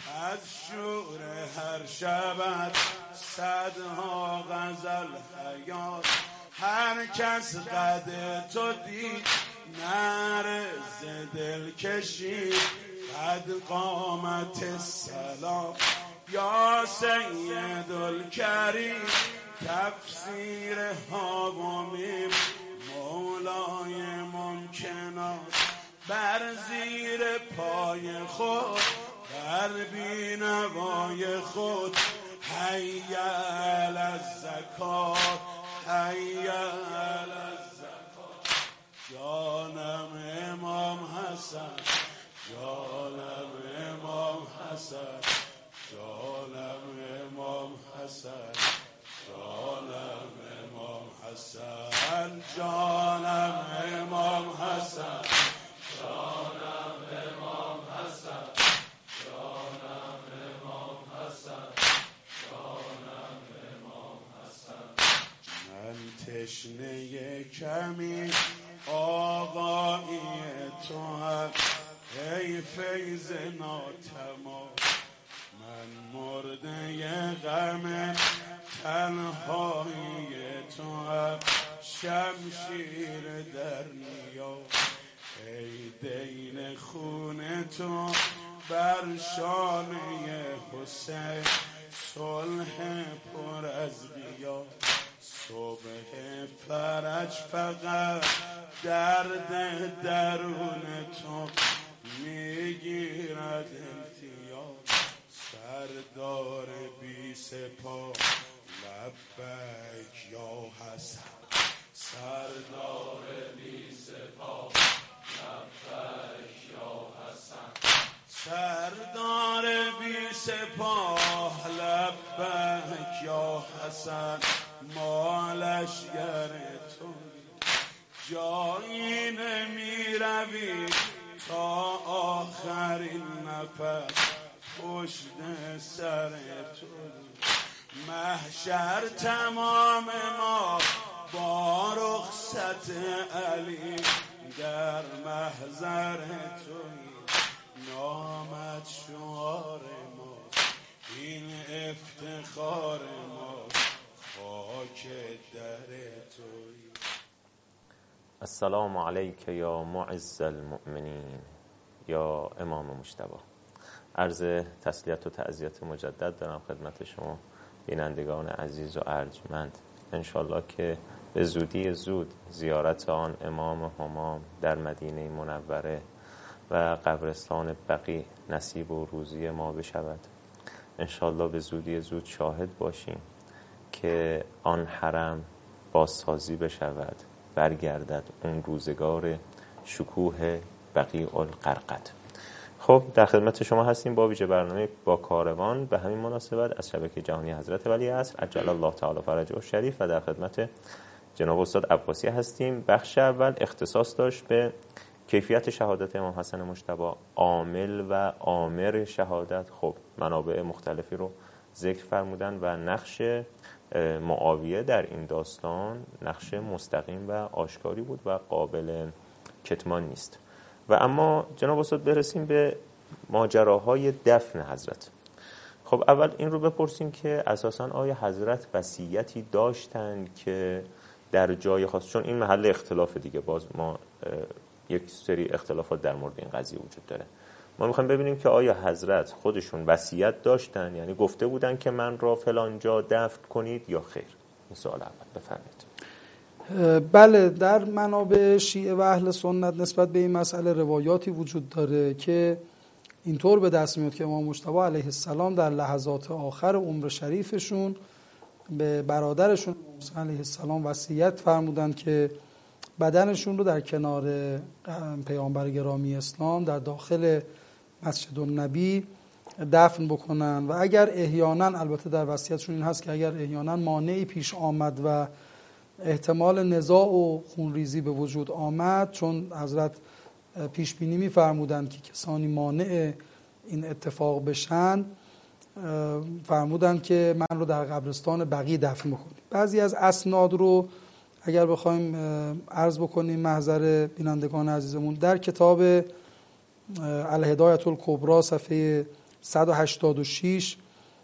از شور هر شبت صدها غزل حیات، هر کس قد تو دید نرز دل کشید، قد قامت سلام یا سید الکریم، تفسیر ها و میم مولای ممکنات، بر زیر پای خود بر بینوای خود، حی علی الزکات حی علی الزکات. جانم امام حسن، جانم امام حسن، جانم امام حسن، جانم امام حسن، جانم امام حسن، جانم امام حسن، جانم امام حسن، جانم امام حسن. من تشنه کمی آقایی تو هم ای فیض ناتمام، من مرده غم تنهایی تو هم شمشیر در نیام، ای دین خون تو بر شانه حسین، صلح پر از قیام، صبح فرج فقط درد درون تو میگیرد التیام، سردار بی سپاه لبیک یا حسن، سردار بی سپاه لبیک یا حسن، سردار بی سپاه لبیک یا حسن، ما لشگر تو جایی نمی روی تا آخرین نفس، پشت سر تو محشر تمام ما با رخصت علی، در محضر توی نامت شعار ما، این افتخار ما خاک در توی. السلام علیک یا معز المؤمنین یا امام مجتبی. عرض تسلیت و تعزیت مجدد دارم خدمت شما بینندگان عزیز و ارجمند. انشالله که به زودی زود زیارت آن امام همام در مدینه منوره و قبرستان بقیع نصیب و روزی ما بشود. انشالله به زودی زود شاهد باشیم که آن حرم بازسازی بشود، برگردد اون روزگار شکوه بقیع الغرقد. خب در خدمت شما هستیم با ویژه برنامه با کاروان. به همین مناسبت از شبکه جهانی حضرت ولی عصر عجل الله تعالی فرجه الشریف و در خدمت جناب استاد عباسی هستیم. بخش اول اختصاص داشت به کیفیت شهادت امام حسن مجتبی، عامل و آمر شهادت. خب منابع مختلفی رو ذکر فرمودن و نقش معاویه در این داستان نقش مستقیم و آشکاری بود و قابل کتمان نیست. و اما جناب استاد برسیم به ماجراهای دفن حضرت. خب اول این رو بپرسیم که اساساً آیا حضرت وصیتی داشتند که در جای خاص، چون این محل اختلاف دیگه، باز ما یک سری اختلافات در مورد این قضیه وجود داره، ما میخوایم ببینیم که آیا حضرت خودشون وصیت داشتن، یعنی گفته بودن که من را فلان جا دفن کنید یا خیر؟ این سوال اول بفرمایید. بله، در منابع شیعه و اهل سنت نسبت به این مسئله روایاتی وجود داره که اینطور به دست میاد که امام مجتبی علیه السلام در لحظات آخر عمر شریفشون به برادرشون موسی علیه السلام وصیت فرمودن که بدنشون رو در کنار پیامبر گرامی اسلام در داخل مسجد النبی دفن بکنن و اگر احیانا، البته در وصیتشون این هست که اگر احیانا مانعی پیش آمد و احتمال نزاع و خونریزی به وجود آمد، چون حضرت پیش بینی می‌فرمودند که کسانی مانع این اتفاق بشن، فرمودند که من رو در قبرستان بقیع دفن بکنید. بعضی از اسناد رو اگر بخوایم عرض بکنیم محضر بینندگان عزیزمون، در کتاب الهدایة الکبری صفحه صد و هشتاد و شش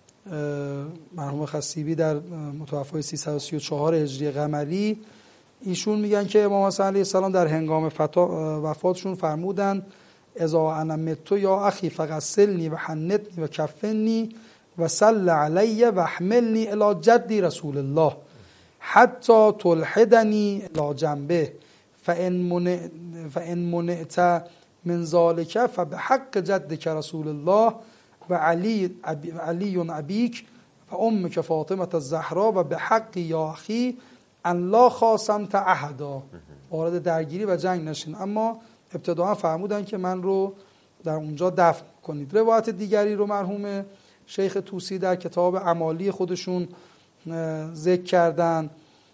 مرحوم خصیبی در متوفای سیصد و سی و چهار هجری قمری، ایشون میگن که امام حسن علیه السلام در هنگام وفاتشون فرمودن اذا انا مت یا اخی فغسلنی و حنتنی و کفنی و صل علی و احملنی الی جدی رسول الله حتی تلحدنی الی جنبه فان منع فان منعت من ذلك فبحق جدک رسول الله و علی علی ابیک و امک فاطمه الزهرا و بحق یا اخی ان لا خاصمت احدا، وارد درگیری و جنگ نشین، اما ابتداء فرمودن که من رو در اونجا دفن کنید. روایت دیگری رو مرحوم شیخ طوسی در کتاب اعمالی خودشون ذکر کردن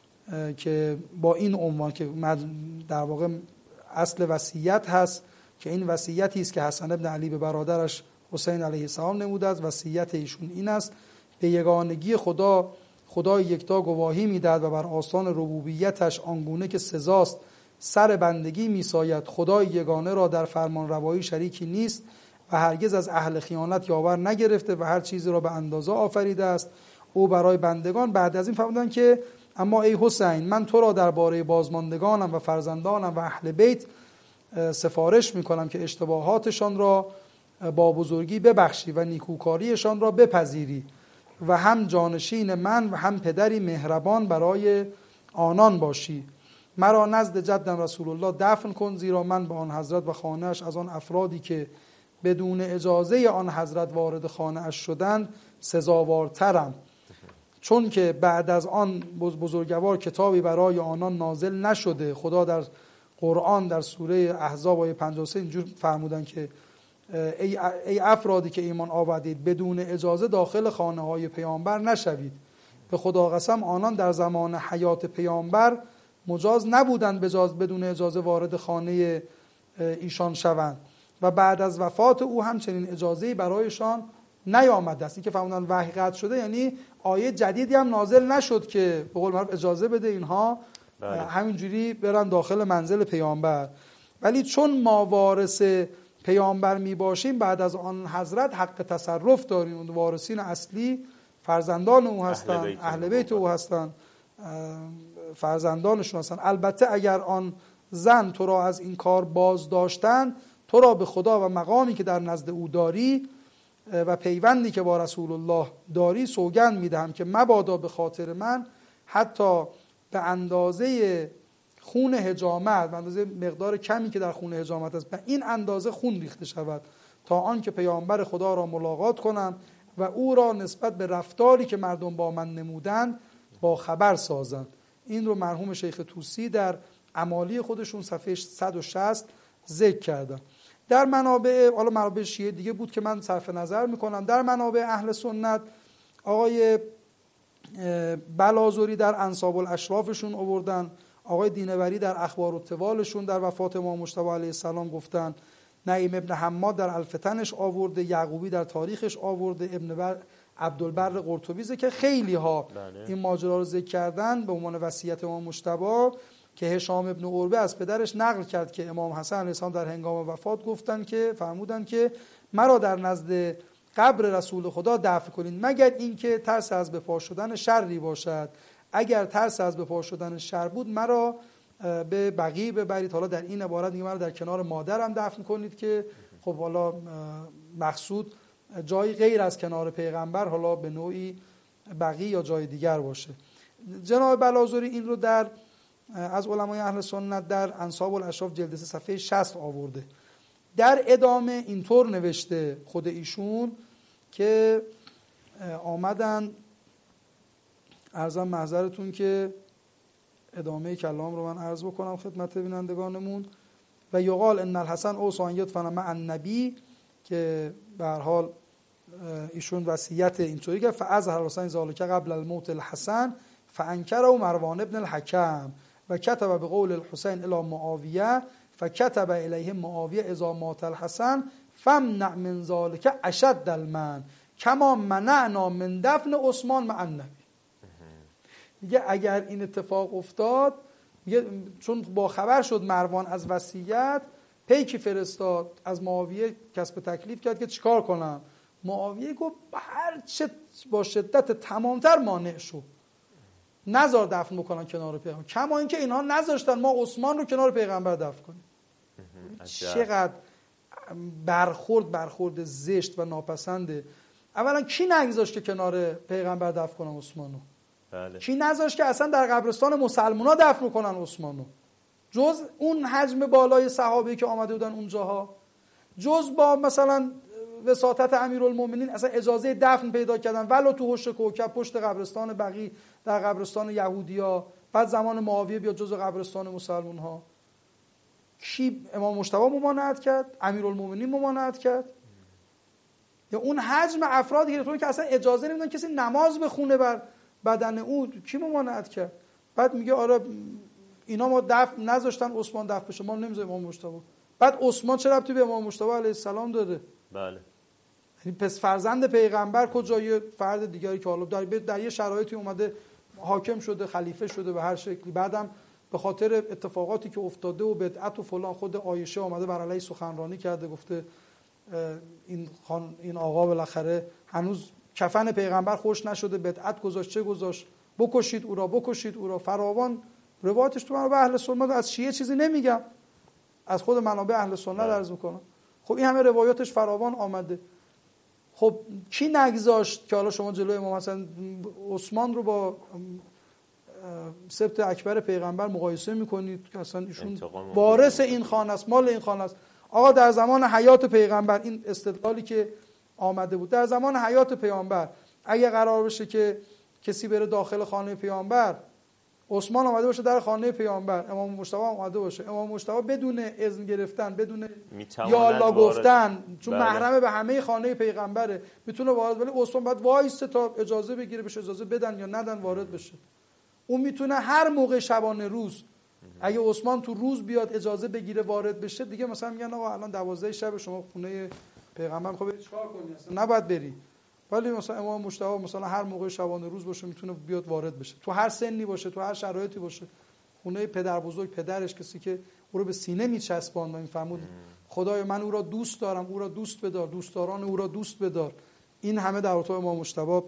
که با این عنوان که در واقع اصل وصیت هست که این وصیتی است که حسن ابن علی به برادرش حسین علیه السلام نموده است. وصیت ایشون این است: به یگانگی خدا خدای یکتا گواهی میدهد و بر آستان ربوبیتش آنگونه که سزاست سر بندگی میساید. خدای یگانه را در فرمان روایی شریکی نیست و هرگز از اهل خیانت یاور نگرفته و هر چیزی را به اندازه آفریده است. او برای بندگان بعد از این فرمودند که اما ای حسین، من تو را درباره بازماندگانم و فرزندانم و اهل بیت سفارش میکنم که اشتباهاتشان را با بزرگی ببخشی و نیکوکاریشان را بپذیری و هم جانشین من و هم پدری مهربان برای آنان باشی. مرا نزد جدم رسول الله دفن کن، زیرا من به آن حضرت و خانه‌اش از آن افرادی که بدون اجازه آن حضرت وارد خانه‌اش شدند سزاوارترم، چون که بعد از آن بزرگوار کتابی برای آنان نازل نشده. خدا در قرآن در سوره احزاب آیه پنجاه و سه اینجور فرمودن که ای, ای افرادی که ایمان آوردید بدون اجازه داخل خانه های پیامبر نشوید. به خدا قسم آنان در زمان حیات پیامبر مجاز نبودند بجاز بدون اجازه وارد خانه ایشان شوند و بعد از وفات او همچنین اجازه‌ای برایشان نیامده است. این که فرمودن وحی قطع شده یعنی آیه جدیدی هم نازل نشد که به قول معروف اجازه بده اینها بله. همینجوری برن داخل منزل پیامبر. ولی چون ما وارث پیامبر می باشیم بعد از آن حضرت حق تصرف داریم. وارثین اصلی فرزندان او هستند، اهل بیت, اهل بیت او هستند، فرزندانشون هستند. البته اگر آن زن تو را از این کار باز داشتن، تو را به خدا و مقامی که در نزد او داری و پیوندی که با رسول الله داری سوگند میدهم که مبادا به خاطر من حتی به اندازه خون حجامت، به اندازه مقدار کمی که در خون حجامت است، به این اندازه خون ریخته شود تا آن که پیامبر خدا را ملاقات کنم و او را نسبت به رفتاری که مردم با من نمودند با خبر سازند. این رو مرحوم شیخ طوسی در اعمالی خودشون صفحه صد و شصت ذکر کردن. در منابع، حالا منابع شیعه دیگه بود که من صرف نظر میکنم، در منابع اهل سنت آقای بلازوری در انساب الاشرافشون آوردن، آقای دینوری در اخبار و توالشون در وفات امام مجتبی علیه السلام گفتن، نعیم ابن حماد در الفتنش آورده، یعقوبی در تاریخش آورده، ابن بر عبدالبر قرطبی که خیلی ها بله. این ماجرا رو ذکر کردن به عنوان وصیت امام مجتبی که هشام ابن عروه از پدرش نقل کرد که امام حسن علیه السلام در هنگام وفات گفتن که فرمودن که مرا در نزد قبر رسول خدا دفن کنید مگر اینکه ترس از به پا شدن شری باشد. اگر ترس از به پا شدن شر بود مرا به بقیع ببرید. حالا در این عبارت میگه مرا در کنار مادرم دفن کنید که خب حالا مقصود جایی غیر از کنار پیغمبر، حالا به نوعی بقیع یا جای دیگر باشه. جناب بلازوری این رو در از علمای اهل سنت در انساب الاشراف جلد سه صفحه شصت آورده. در ادامه اینطور نوشته خود ایشون که آمدن، عرضم محضرتون که ادامه کلام رو من عرض بکنم خدمت بینندگانمون. و یقال ان الحسن اوصی ان یدفن مع النبی، که به هر حال ایشون وصیت اینطوری کرد، فاظهر حسین ذالک قبل الموت الحسن فانکره مروان ابن الحکم و کتب به قول الحسین الی معاویه فکتب الیه معاویه اذا مات الحسن فمنع من ذالک اشد المنع کما منعنا من دفن عثمان مع النبی. میگه اگر این اتفاق افتاد، میگه چون با خبر شد مروان از وصیت، پیکی فرستاد از معاویه کسب تکلیف کرد که چیکار کنم. معاویه گفت هر چه با شدت تمامتر مانع شو، نذار دفن بکنن کنار پیغمبر. کما اینکه اینها نذاشتن ما عثمان رو کنار پیغمبر دفن کنیم. چقدر برخورد برخورد زشت و ناپسنده. اولا کی نگذاشت که کنار پیغمبر دفن کنن عثمانو؟ بله. کی نذاشت که اصلا در قبرستان مسلمونا دفن کنن عثمانو؟ جز اون حجم بالای صحابه که آمده بودن اونجاها، جز با مثلا وساطت امیرالمومنین اصلا اجازه دفن پیدا کردن ولو تو حشر کوکب پشت قبرستان بقیع در قبرستان یهودیا، بعد زمان معاویه بیاد جزء قبرستان مسلمان ها. کی امام مجتبی ممانعت کرد؟ امیرالمومنین ممانعت کرد؟ یا اون حجم افرادی که اصلا اجازه نمیدن کسی نماز بخونه بر بدن او، کی ممانعت کرد؟ بعد میگه آره اینا ما دفن نذاشتن عثمان دفن بشه، ما نمیذاریم امام مجتبی. بعد عثمان چه ربطی به امام مجتبی علیه السلام داره؟ بله. یعنی پس فرزند پیغمبر کجا یه فرد دیگری که حالا در در یه شرایطی اومده حاکم شده، خلیفه شده به هر شکلی، بعدم به خاطر اتفاقاتی که افتاده و بدعت و فلان خود عایشه اومده بر علیه سخنرانی کرده، گفته این خان این آقا بالاخره هنوز کفن پیغمبر خوش نشده، بدعت گذاشت، چه گذاشت، بکشید او را، بکشید او را. فراوان روایتش تو منابع اهل سنت، از شیعه چیزی نمیگم، از خود منابع اهل سنت عرض میکنم. خب این همه روایاتش فراوان آمده. خب کی نگذاشت که حالا شما جلوی امام حسن عثمان رو با سبط اکبر پیغمبر مقایسه میکنید که اصلا ایشون وارث این خانه است، مال این خانه است. آقا در زمان حیات پیغمبر این استدلالی که آمده بود، در زمان حیات پیغمبر اگه قرار بشه که کسی بره داخل خانه پیغمبر، عثمان اومده باشه در خانه پیامبر، امام مجتبی اومده باشه، امام مجتبی بدون اذن گرفتن، بدون یا الله گفتن، چون بله. محرم به همه خانه پیغمبره، میتونه وارد، ولی عثمان باید وایسته تا اجازه بگیره، بشه اجازه بدن یا ندن وارد بشه. اون میتونه هر موقع شبانه روز، اگه عثمان تو روز بیاد اجازه بگیره وارد بشه، دیگه مثلا میگن آقا الان دوازده شب شما خونه پیغمبر میخوای چیکار کنی، اصلا نباید بری. ولی مثلا امام مجتبی مثلا هر موقع شبانه روز باشه میتونه بیاد وارد بشه، تو هر سنی باشه، تو هر شرایطی باشه. خونه پدر بزرگ، پدرش، کسی که او رو به سینه میچسباند و میفرمود خدای من او را دوست دارم، او را دوست بدار، دوستداران او را دوست بدار. این همه در اتاق امام مجتبی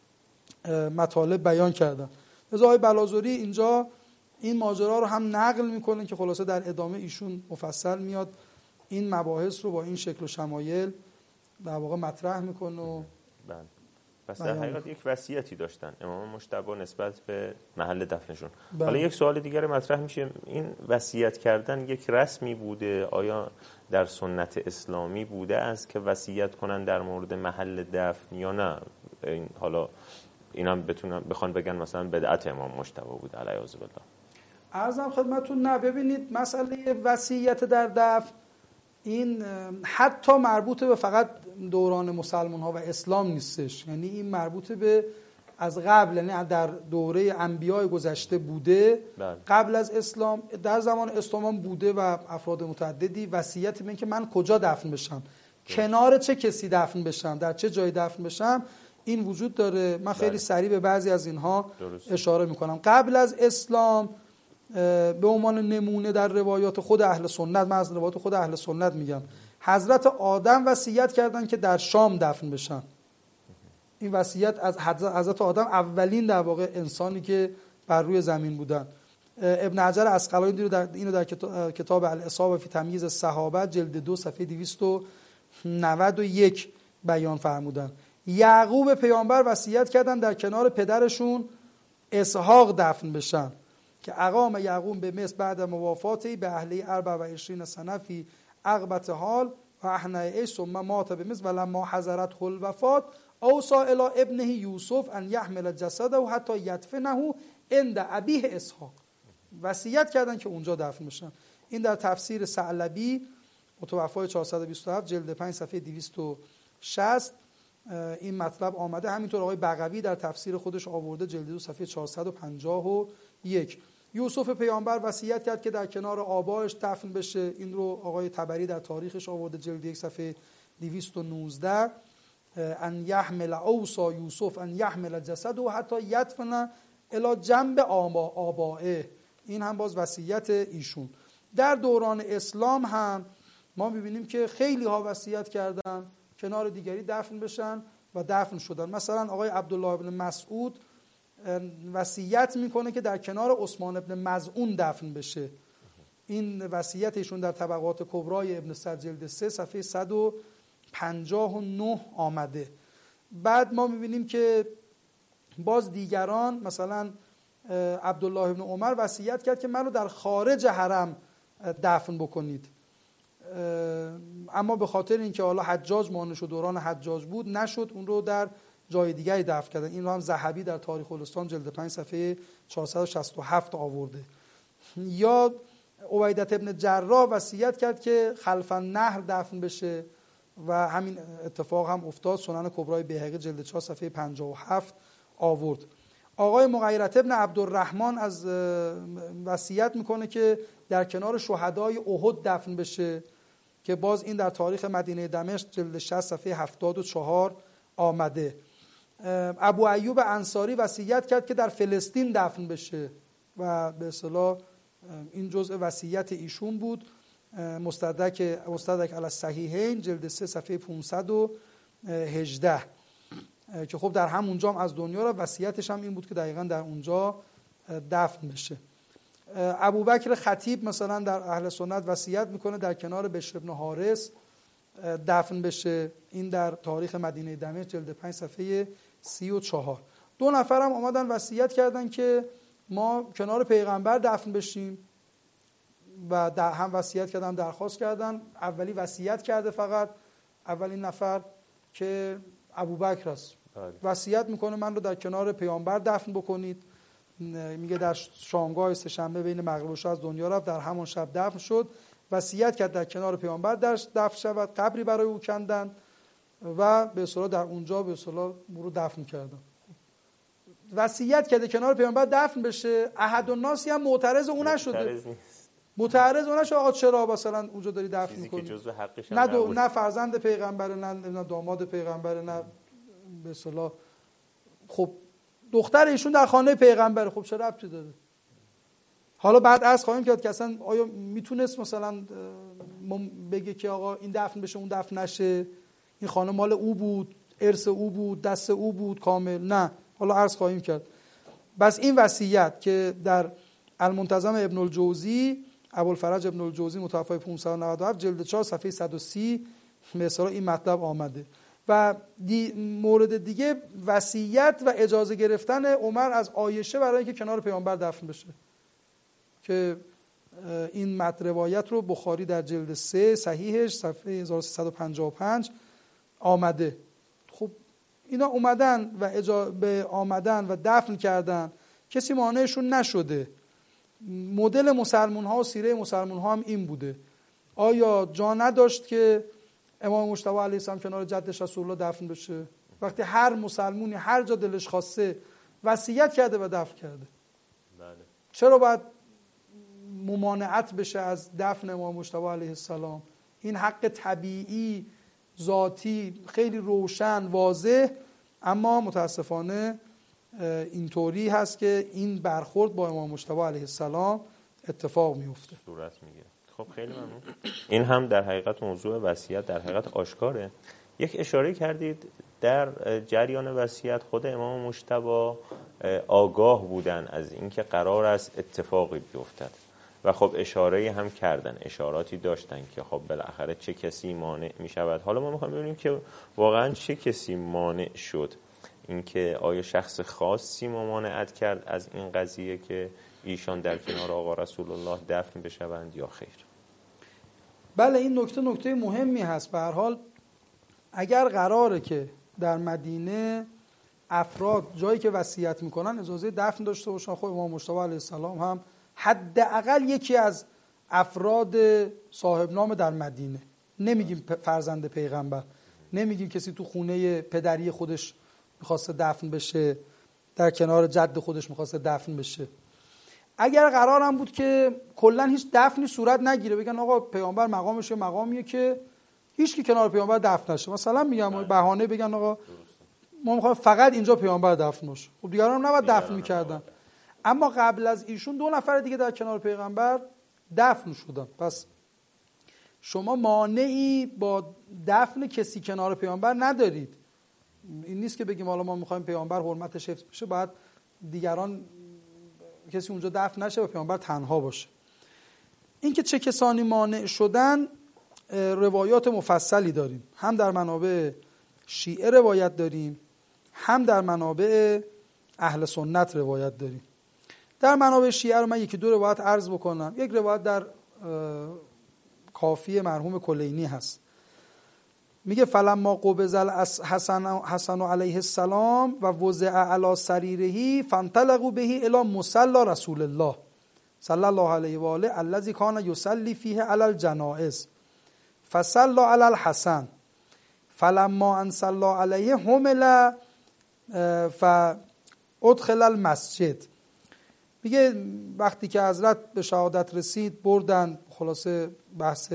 مطالب بیان کردن. لذا آقای بلاذری اینجا این ماجرا رو هم نقل میکنه که خلاصه در ادامه ایشون مفصل میاد این مباحث رو با این شکل و شمایل در واقع مطرح میکنه. و بله. پس در حقیقت یک وصیتی داشتن امام مجتبی نسبت به محل دفنشون. بله. حالا یک سوال دیگر مطرح میشه، این وصیت کردن یک رسمی بوده؟ آیا در سنت اسلامی بوده است که وصیت کنن در مورد محل دفن یا نه؟ این حالا اینم بتونن بخوان بگن مثلا بدعت امام مجتبی بود علیه بالله. عرضم خدمتتون نه، ببینید مسئله وصیت در دفن این حتی مربوط به فقط دوران مسلمان ها و اسلام نیستش، یعنی این مربوط به از قبل، یعنی در دوره انبیاء گذشته بوده. بله. قبل از اسلام، در زمان اسلام بوده و افراد متعددی وصیت می‌کنن که من کجا دفن بشم، کنار چه کسی دفن بشم، در چه جایی دفن بشم، این وجود داره. من خیلی سریع به بعضی از اینها درست. اشاره میکنم. قبل از اسلام به عنوان نمونه در روایات خود اهل سنت، من از روایات خود اهل سنت میگم، حضرت آدم وصیت کردن که در شام دفن بشن. این وصیت از حضرت آدم، اولین در واقع انسانی که بر روی زمین بودن. ابن حجر عسقلانی اینو در اینو در کتاب الاصابه فی تمییز الصحابه جلد دو صفحه دویست و نود و یک بیان فرمودن. یعقوب پیامبر وصیت کردن در کنار پدرشون اسحاق دفن بشن که اقام یعقوب به مصر بعد موافاتی به اهلی اربع و عشرین سنه فی عقبت حال و احنای ثم مات به مصر ولما حضرت الوفات اوصى الی ابنه یوسف ان یحمل جسده حتی یدفنه عند ابیه اسحاق. وصیت کردن که اونجا دفن بشن. این در تفسیر ثعلبی متوفای چهارصد و بیست و هفت جلد پنج صفحه دویست و شصت این مطلب آمده. همینطور آقای بغوی در تفسیر خودش آورده جلد دو صفحه چهارصد و پنجاه و یک. یوسف پیامبر وصیت کرد که در کنار آبایش دفن بشه. این رو آقای طبری در تاریخش آورده جلد یک صفحه دویست و نوزده. ان یحمل اوصا یوسف ان یحمل جسد و حتی یدفن الی جنب آبائه. این هم باز وصیت ایشون. در دوران اسلام هم ما می‌بینیم که خیلی ها وصیت کردن کنار دیگری دفن بشن و دفن شدن. مثلا آقای عبدالله ابن مسعود وصیت میکنه که در کنار عثمان ابن مظعون دفن بشه. این وصیت ایشون در طبقات کبرای ابن سعد جلد سه صفحه صد و پنجاه و نه آمده. بعد ما میبینیم که باز دیگران، مثلا عبدالله ابن عمر وصیت کرد که منو در خارج حرم دفن بکنید، اما به خاطر اینکه حالا حجاج مانع شد، دوران حجاج بود، نشد، اون رو در جای دیگری دفن کردن. این رو هم ذهبی در تاریخ الاسلام جلد پنج صفحه چهارصد و شصت و هفت آورده. یا عبیدة ابن جراح وصیت کرد که خلف النهر دفن بشه و همین اتفاق هم افتاد. سنن کبرای بیهقی جلد چهار صفحه پنجاه و هفت آورد. آقای مغیرة ابن عبدالرحمن از وصیت میکنه که در کنار شهدای احد دفن بشه که باز این در تاریخ مدینه دمشق جلد شصت صفحه هفتاد و چهار آمده. ابو ایوب انصاری وصیت کرد که در فلسطین دفن بشه و به اصطلاح این جزء وصیت ایشون بود. مستدرک مستدرک علی الصحیحین جلد سه صفحه پانصد و هجده که خب در همونجا هم از دنیا را وصیتش هم این بود که دقیقاً در اونجا دفن بشه. ابوبکر خطیب مثلا در اهل سنت وصیت میکنه در کنار بشر بن حارث دفن بشه. این در تاریخ مدینه دمشق جلد پنج صفحه سی و چهار. دو نفر هم آمدن وصیت کردن که ما کنار پیغمبر دفن بشیم و در هم وصیت کردن، درخواست کردن. اولی وصیت کرده فقط اولین نفر که ابوبکر است، وصیت میکنه من رو در کنار پیامبر دفن بکنید. میگه در شامگاه سه‌شنبه بین مغرب و عشا از دنیا رفت، در همان شب دفن شد. وصیت کرد در کنار پیامبر دفن شود، قبری برای او کندن و به اصطلاح در اونجا به اصطلاح او رو دفن کردن. وصیت کرده کنار پیامبر دفن بشه، احد الناس هم معترض اون نشده. معترض اون نشده آقا چرا مثلا اونجا داری دفن می‌کنی؟ چیزی که جزء حقش نه دو... نه فرزند پیغمبر، نه نه داماد پیغمبر، نه به اصطلاح خب دختر ایشون در خانه پیغمبر، خب چه ربطی داره؟ حالا بعد از خواهیم کرد که اصلا آیا میتونست مثلا بگه که آقا این دفن بشه اون دفن نشه، این خانه مال او بود، ارث او بود، دست او بود کامل؟ نه. حالا عرض خواهیم کرد. بس این وصیت که در المنتظم ابن الجوزی، ابوالفرج ابن الجوزی متوفی پانصد و نود و هفت جلد چهار صفحه صد و سی مثلا این مطلب آمده. و دی مورد دیگه وصیت و اجازه گرفتن عمر از عایشه برای اینکه کنار پیامبر دفن بشه که این متن روایت رو بخاری در جلد سه صحیحش صفحه هزار و سیصد و پنجاه و پنج آمده. خب اینا اومدن و اجا... به آمدن و دفن کردن، کسی مانعشون نشده. مدل مسلمان ها و سیره مسلمان ها هم این بوده. آیا جا نداشت که امام مجتبی علیه السلام کنار جدش رسول الله دفن بشه؟ وقتی هر مسلمونی هر جا دلش خواسته وصیت کرده و دفن کرده، بله. چرا باید ممانعت بشه از دفن امام مجتبی علیه السلام؟ این حق طبیعی ذاتی خیلی روشن واضح، اما متاسفانه اینطوری هست که این برخورد با امام مجتبی علیه السلام اتفاق میفته، صورت میگیره. خب خیلی ممنون. این هم در حقیقت موضوع وصیت در حقیقت آشکاره. یک اشاره کردید در جریان وصیت خود امام مجتبی آگاه بودن از اینکه قرار است اتفاقی بیفتد و خب اشاره هم کردن، اشاراتی داشتن که خب بالاخره چه کسی مانع می شود. حالا ما میخوایم ببینیم که واقعا چه کسی مانع شد، اینکه آیا شخص خاصی ممانعت کرد از این قضیه که ایشان در کنار آقا رسول الله دفن بشوند یا خیر؟ بله، این نکته نکته مهمی هست. به هر حال اگر قراره که در مدینه افراد جایی که وصیت میکنن اجازه دفن داشته باشن، خب امام مجتبی علیه السلام هم حداقل یکی از افراد صاحب نام در مدینه، نمیگیم فرزند پیغمبر، نمیگیم کسی تو خونه پدری خودش میخواسته دفن بشه، در کنار جد خودش میخواسته دفن بشه. اگر قرارم بود که کلا هیچ دفنی صورت نگیره، بگن آقا پیامبر مقامش مقامیه که هیچ کی کنار پیامبر دفن نشه، مثلا میگم بهانه بگن آقا ما میخوایم فقط اینجا پیامبر دفن باشه، خب دیگران هم نباید دفن میکردن. اما قبل از ایشون دو نفر دیگه در کنار پیغمبر دفن شدن. پس شما مانعی با دفن کسی کنار پیامبر ندارید. این نیست که بگیم حالا ما میخوایم پیامبر حرمتش حفظ بشه، باید دیگران کسی اونجا دفن نشه و پیامبر تنها باشه. اینکه چه کسانی مانع شدن روایات مفصلی داریم، هم در منابع شیعه روایت داریم، هم در منابع اهل سنت روایت داریم. در منابع شیعه رو من یکی دو روایت عرض بکنم. یک روایت در کافی مرحوم کلینی هست، میگه فلما قبض الحسن حسن علیه السلام و وضع علی سریره فانطلقوا به الی مصلی رسول الله صلی الله علیه و آله الذی کان یصلی فیه علی الجنائز فصلی علی الحسن فلما ان صلی علیه حمل فادخل المسجد. میگه وقتی که حضرت به شهادت رسید بردن، خلاصه بحث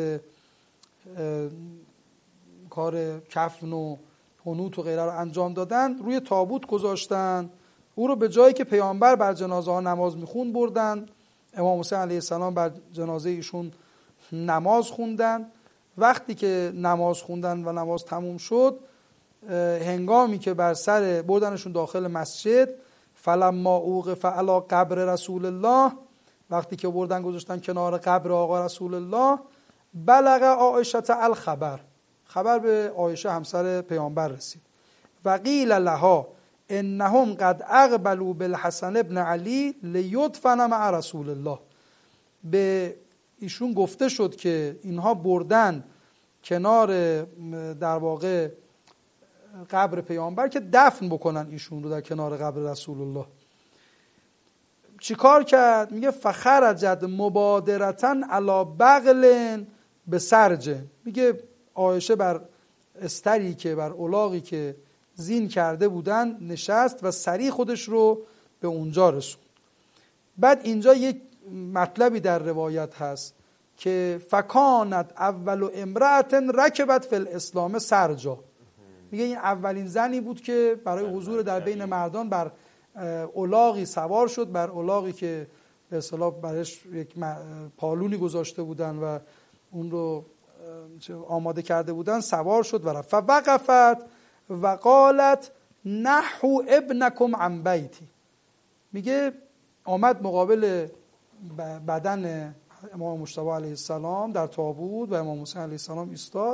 کار کفن و حنوط و غیره رو انجام دادن، روی تابوت گذاشتن، او رو به جایی که پیامبر بر جنازه ها نماز میخوند بردن. امام حسین علیه السلام بر جنازه ایشون نماز خوندن. وقتی که نماز خوندن و نماز تموم شد، هنگامی که بر سر بردنشون داخل مسجد، فلما اوقف علی قبر رسول الله، وقتی که بردن گذاشتن کنار قبر آقا رسول الله، بلغ عایشه الخبر، خبر به عایشه همسر پیامبر رسید. و قیل لها انهم قد اقبلوا بالحسن ابن علی لیدفن مع رسول الله. به ایشون گفته شد که اینها بردن کنار در واقع قبر پیامبر که دفن بکنن ایشون رو در کنار قبر رسول الله. چی کار کرد؟ میگه فخرجت مبادرتن علی بغل به سرج. میگه عایشه بر استری که بر الاغی که زین کرده بودن نشست و سریع خودش رو به اونجا رسوند. بعد اینجا یک مطلبی در روایت هست که فکانت اول امرأت رکبت فی الاسلام سرجا. میگه این اولین زنی بود که برای حضور در بین مردان بر الاغی سوار شد، بر الاغی که به اصطلاح برش یک پالونی گذاشته بودن و اون رو آماده کرده بودن، سوار شد و رفت. فوقفت و قالت نحو ابنکم عن بیتی. میگه آمد مقابل بدن امام مجتبی علیه السلام در تابوت و امام حسین علیه السلام ایستاد.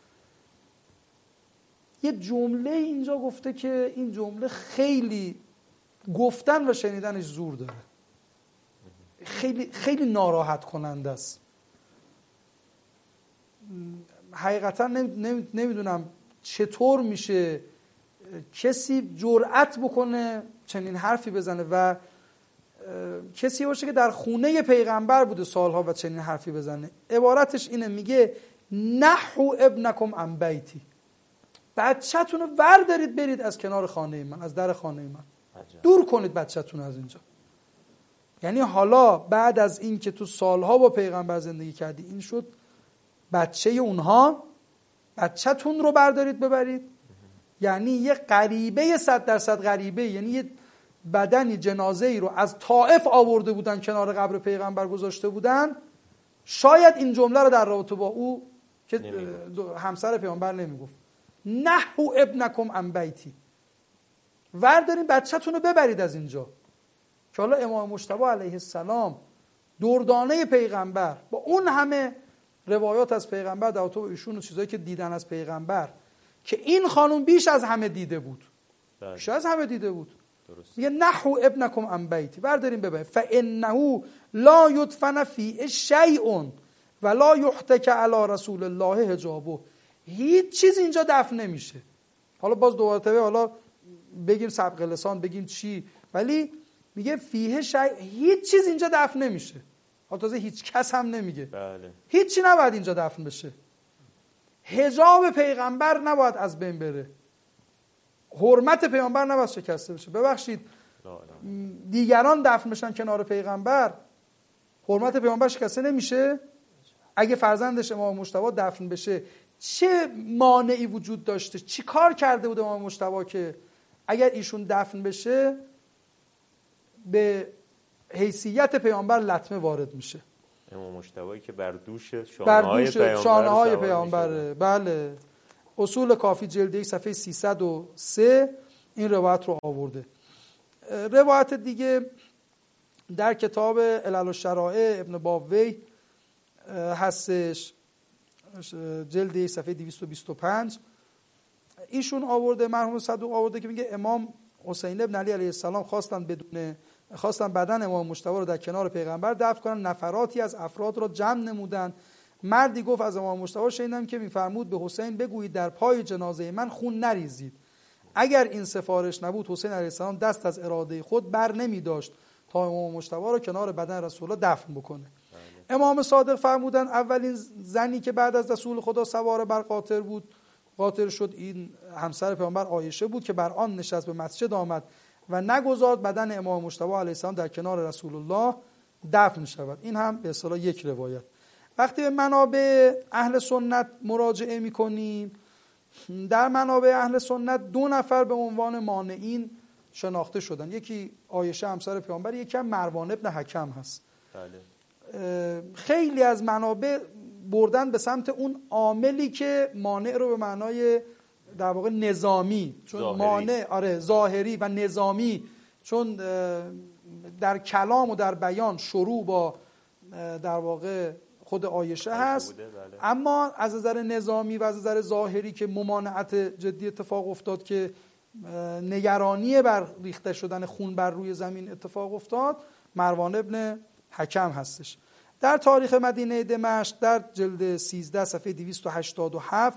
یه جمله اینجا گفته که این جمله خیلی گفتن و شنیدنش زور داره، خیلی خیلی ناراحت کننده است. حقیقتا نمیدونم چطور میشه کسی جرأت بکنه چنین حرفی بزنه و کسی باشه که در خونه پیغمبر بوده سالها و چنین حرفی بزنه. عبارتش اینه، میگه نحو ابنکم عن بیتی، بچه‌تون رو بردارید برید از کنار خانه من، از در خانه من دور کنید بچه‌تون از اینجا. یعنی حالا بعد از این که تو سالها با پیغمبر زندگی کردی این شد بچه اونها، بچه‌تون رو بردارید ببرید. یعنی یه غریبه صد درصد غریبه، یعنی یه بدنی جنازه‌ای رو از طائف آورده بودن کنار قبر پیغمبر گذاشته بودن، شاید این جمله رو در رابطه با او که همسر پیغمبر نمیگفت. نحو ابنکم عن بیتی، وردارین بچه‌تون رو ببرید از اینجا. که حالا امام مجتبی علیه السلام دردانه پیغمبر با اون همه روایات از پیغمبر در تو ایشون و چیزایی که دیدن از پیغمبر، که این خانم بیش از همه دیده بود، بیش از همه دیده بود، میگه نحو ابنکم عن بیتی، بردارین ببرید. فانه لا یدفن فی شیء ولا یحتک علی رسول الله حجابه. هیچ چیز اینجا دفن نمیشه. حالا باز دوباره حالا بگیم سبق لسان بگیم چی، ولی میگه فیه شیء، هیچ چیز اینجا دفن نمیشه. حالا تازه هیچ کس هم نمیگه بله. هیچی نباید اینجا دفن بشه. حجاب پیغمبر نباید از بین بره، حرمت پیغمبر نباید شکسته بشه. ببخشید دیگران دفن بشن کنار پیغمبر، حرمت پیغمبر شکسته نمیشه. اگه فرزندش امام مجتبی دفن بشه چه مانعی وجود داشته؟ چی کار کرده بود امام مجتبی که اگر ایشون دفن بشه به حیثیت پیامبر لطمه وارد میشه؟ امام مجتبی که بر دوش بر شانه‌های دوش پیامبر شانه‌های سوار پیامبره. بله، اصول کافی جلد یک صفحه سیصد و سه این روایت رو آورده. روایت دیگه در کتاب علل الشرائع ابن بابوی هستش، جلد یک صفحه دویست و بیست و پنج. ایشون آورده، مرحوم صدوق آورده که میگه امام حسین ابن علی علیه السلام خواستن بدون خواستن بدن امام مجتبی رو در کنار پیغمبر دفن کنن. نفراتی از افراد را جمع نمودن. مردی گفت از امام مجتبی شنیدم که میفرمود به حسین بگویید در پای جنازه من خون نریزید. اگر این سفارش نبود حسین علیه السلام دست از اراده خود بر نمی داشت تا امام مجتبی رو کنار بدن رسول الله دفن بکنه. امام صادق فرمودن اولین زنی که بعد از رسول خدا سوار بر قاطر بود قاطر شد این همسر پیامبر عایشه بود که بر آن نشست، به مسجد آمد و نگذارد بدن امام مجتبی علیه السلام در کنار رسول الله دفن شود. این هم به اصطلاح یک روایت. وقتی به منابع اهل سنت مراجعه می‌کنیم، در منابع اهل سنت دو نفر به عنوان مانعین شناخته شدن. یکی عایشه همسر پیامبر، یکی هم مروان ابن حکم هست. بله. خیلی از منابع بردن به سمت اون عاملی که مانع رو به معنای در واقع نظامی، چون ظاهری. مانع آره ظاهری و نظامی، چون در کلام و در بیان شروع با در واقع خود عایشه هست، بله. اما از نظر نظامی و از نظر ظاهری که ممانعت جدی اتفاق افتاد که نگرانی بر ریخته شدن خون بر روی زمین اتفاق افتاد، مروان ابن حکم هستش. در تاریخ مدینه دمشق در جلد سیزده صفحه دویست و هشتاد و هفت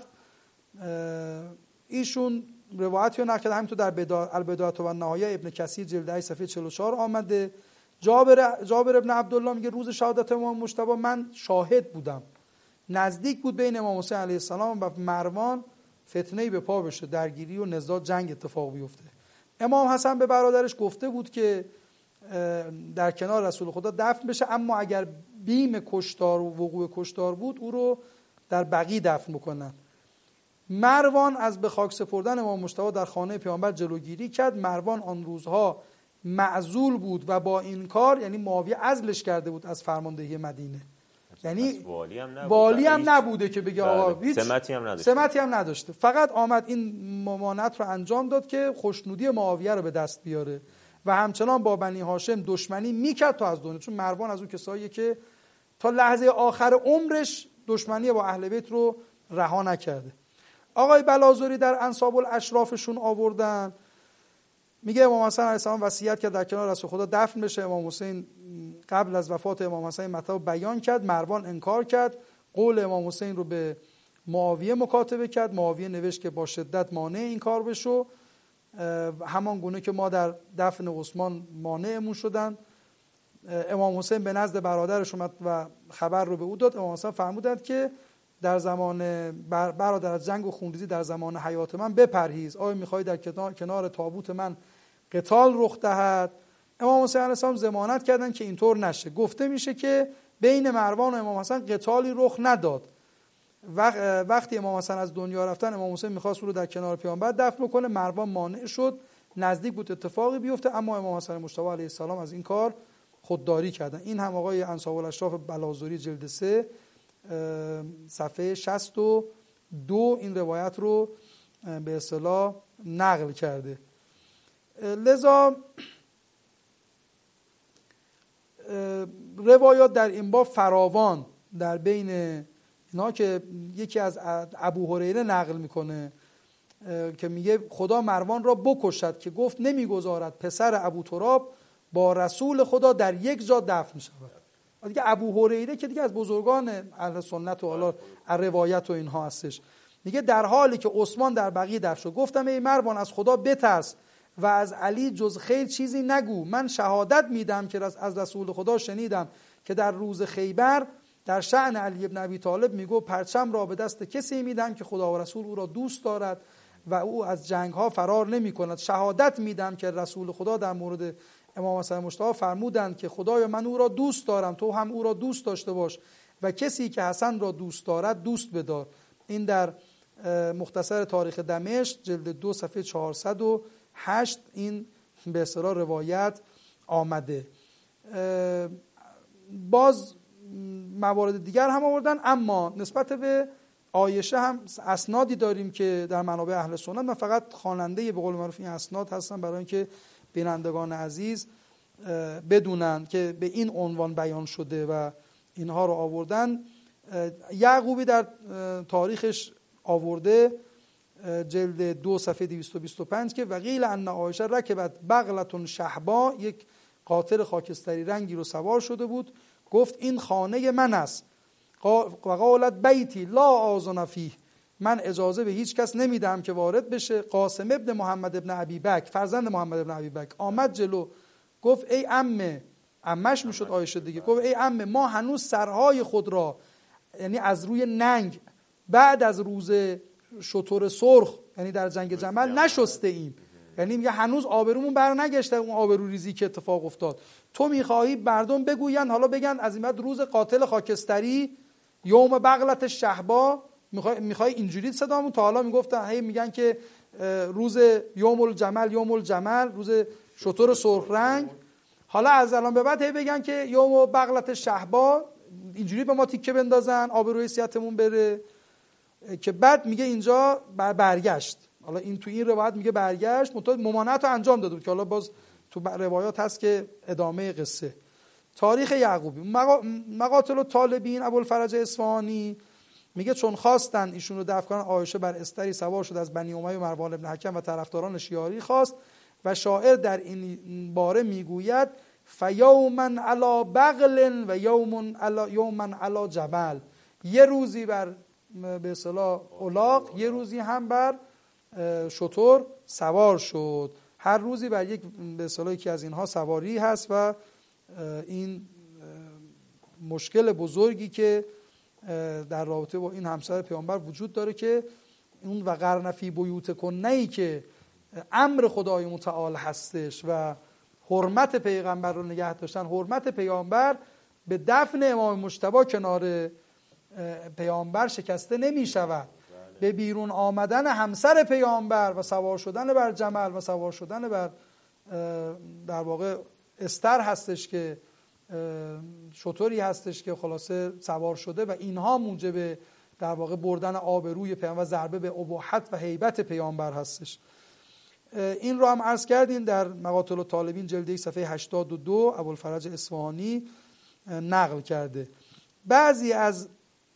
ایشون روایتی رو نقل کرده. همینطور در البدایه و النهایه ابن کثیر جلد هشت صفحه چهل و چهار آمده. جابر جابر ابن عبدالله میگه روز شهادت امام مجتبی من شاهد بودم، نزدیک بود بین امام حسین علیه السلام و مروان فتنه‌ای به پا بشه، درگیری و نزاع جنگ اتفاق بیفته. امام حسن به برادرش گفته بود که در کنار رسول خدا دفن بشه، اما اگر بیم کشتار و وقوع کشتار بود او رو در بقیع دفن بکنن. مروان از به خاک سپردن امام مجتبی در خانه پیامبر جلوگیری کرد. مروان آن روزها معزول بود و با این کار یعنی معاویه عزلش کرده بود از فرماندهی مدینه، یعنی والی هم, والی هم نبوده که بگه آقا هیچ سمتی هم نداشته. سمتی هم نداشته فقط آمد این ممانعت رو انجام داد که خوشنودی معاویه رو به دست بیاره و همچنان با بنی هاشم دشمنی میکرد تا از دنیا، چون مروان از اون کساییه که تا لحظه آخر عمرش دشمنی با اهل بیت رو رها نکرده. آقای بلازوری در انساب الاشرافشون آوردن، میگه امام حسن علیه السلام وصیت کرد در کنار رسول خدا دفن بشه. امام حسین قبل از وفات امام حسن مطلب بیان کرد، مروان انکار کرد، قول امام حسین رو به معاویه مکاتبه کرد. معاویه نوشت که با شدت مانع این کار بشو، همان گونه که ما در دفن عثمان مانعمون شدن. امام حسین به نزد برادرش اومد و خبر رو به او داد. امام حسین فرمودند که در زمان برادر از جنگ و خونریزی در زمان حیات من بپرهیز، آیا میخوای در کنار, کنار تابوت من قتال رخ دهد؟ امام حسین علیه السلام ضمانت کردن که اینطور نشه. گفته میشه که بین مروان و امام حسن قتالی رخ نداد. وقتی امام حسن از دنیا رفتن امام حسین میخواست او رو در کنار پیامبر دفن بکنه، مروان مانع شد، نزدیک بود اتفاقی بیفته، اما امام حسن مجتبی علیه السلام از این کار خودداری کردن. این هم آقای انصاب الاشراف بلازوری جلد سه صفحه شصت و دو این روایت رو به اصطلاح نقل کرده. لذا روایات در این باب فراوان در بین اینا که یکی از ابو هریره نقل میکنه که میگه خدا مروان را بکشد که گفت نمیگذارد پسر ابو تراب با رسول خدا در یک جا دفن شود. دیگه ابو هریره که دیگه از بزرگان اهل سنت و حالا روایت و اینها هستش، میگه در حالی که عثمان در بقیع دفن شد گفتم ای مروان از خدا بترس و از علی جز خیر چیزی نگو. من شهادت میدم که از رسول خدا شنیدم که در روز خیبر در شأن علی ابن ابی طالب میگو پرچم را به دست کسی میدم که خدا و رسول او را دوست دارد و او از جنگ ها فرار نمی کند. شهادت میدم که رسول خدا در مورد امام حسن مجتبی فرمودند که خدایا من او را دوست دارم، تو هم او را دوست داشته باش و کسی که حسن را دوست دارد دوست بدار. این در مختصر تاریخ دمشق جلد دو صفحه چهارصد و هشت این به اصطلاح روایت آمده. باز موارد دیگر هم آوردن، اما نسبت به عایشه هم اسنادی داریم که در منابع اهل سنت، من فقط خواننده به قول معروف این اسناد هستم برای اینکه بینندگان عزیز بدونن که به این عنوان بیان شده و اینها رو آوردن. یعقوبی در تاریخش آورده جلد دو صفحه دویست و بیست و پنج که وقیل ان عایشه رکبت بغلة شحبا، یک قاطر خاکستری رنگی رو سوار شده بود، گفت این خانه من است. و قالت بیتی لا آذن فیه، من اجازه به هیچ کس نمیدم که وارد بشه. قاسم ابن محمد ابن ابی بکر، فرزند محمد ابن ابی بکر، آمد جلو گفت ای عمه، عمش میشد عایشه دیگه، گفت ای عمه ما هنوز سرهای خود را، یعنی از روی ننگ بعد از روز شتر سرخ، یعنی در جنگ جمل نشسته ایم، یعنی میگه هنوز آبرومون بر نگشته اون آبرو ریزی که اتفاق افتاد. تو میخواهی مردم بگوین، حالا بگن از این بعد روز قاتل خاکستری، یوم بغلت شحبا، میخوای میخوای اینجوری صدامون، تا حالا میگفتن هی میگن که روز یوم الجمل، یوم الجمل روز شتر سرخ رنگ، حالا از الان به بعد هی بگن که یوم بغلت شحبا، اینجوری به ما تیکه بندازن آبروی سیادتمون بره. که بعد میگه اینجا برگشت، حالا این تو این روایت میگه برگشت، ممانعت رو انجام داده بود که حالا باز تو روایات هست که ادامه قصه. تاریخ یعقوبی، مقاتل الطالبین ابوالفرج اصفهانی میگه چون خواستن ایشون رو دفع کنن، عایشه بر استری سوار شد از بنی امیه و مروان ابن حکم و طرفداران شیاری خواست و شاعر در این باره میگوید فیوما علی بغل و یوم علی یوما علی جبل، یه روزی بر به اصطلاح الاغ، یه روزی هم بر شتر سوار شد، هر روزی بر یک به اصطلاح یکی از اینها سواری هست. و این مشکل بزرگی که در رابطه با این همسر پیامبر وجود داره که اون و قرن فی بیوتکنی که امر خدای متعال هستش و حرمت پیغمبر رو نگه داشتن، حرمت پیامبر به دفن امام مجتبی کنار پیامبر شکسته نمی شود. به بیرون آمدن همسر پیامبر و سوار شدن بر جمل و سوار شدن بر در واقع استر هستش که شطوری هستش که خلاصه سوار شده و اینها موجب در واقع بردن آبروی پیامبر و ضربه به اباحت و هیبت پیامبر هستش. این رو هم عرض کردیم در مقاتل الطالبین جلد صفحه هشتاد و دو ابوالفرج اصفهانی نقل کرده. بعضی از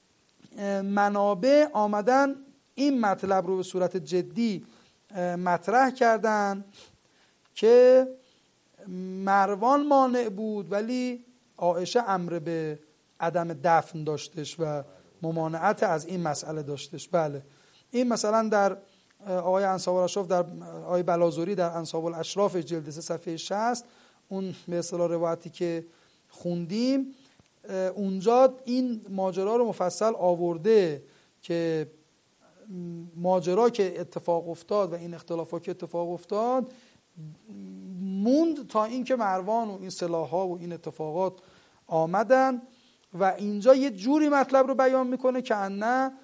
منابع آمدن این مطلب رو به صورت جدی مطرح کردن که مروان مانع بود ولی عایشه امر به عدم دفن داشتش و ممانعت از این مسئله داشتش. بله این مثلا در آقای انصاب الاشراف، در آقای بلازوری در انصاب الاشراف جلد سه صفحه شصت، اون به اصطلاح روایتی که خوندیم اونجا این ماجرا رو مفصل آورده که ماجرا که اتفاق افتاد و این اختلافات که اتفاق افتاد موند تا اینکه مروان و این سلاح‌ها و این اتفاقات آمدن و اینجا یه جوری مطلب رو بیان میکنه که نه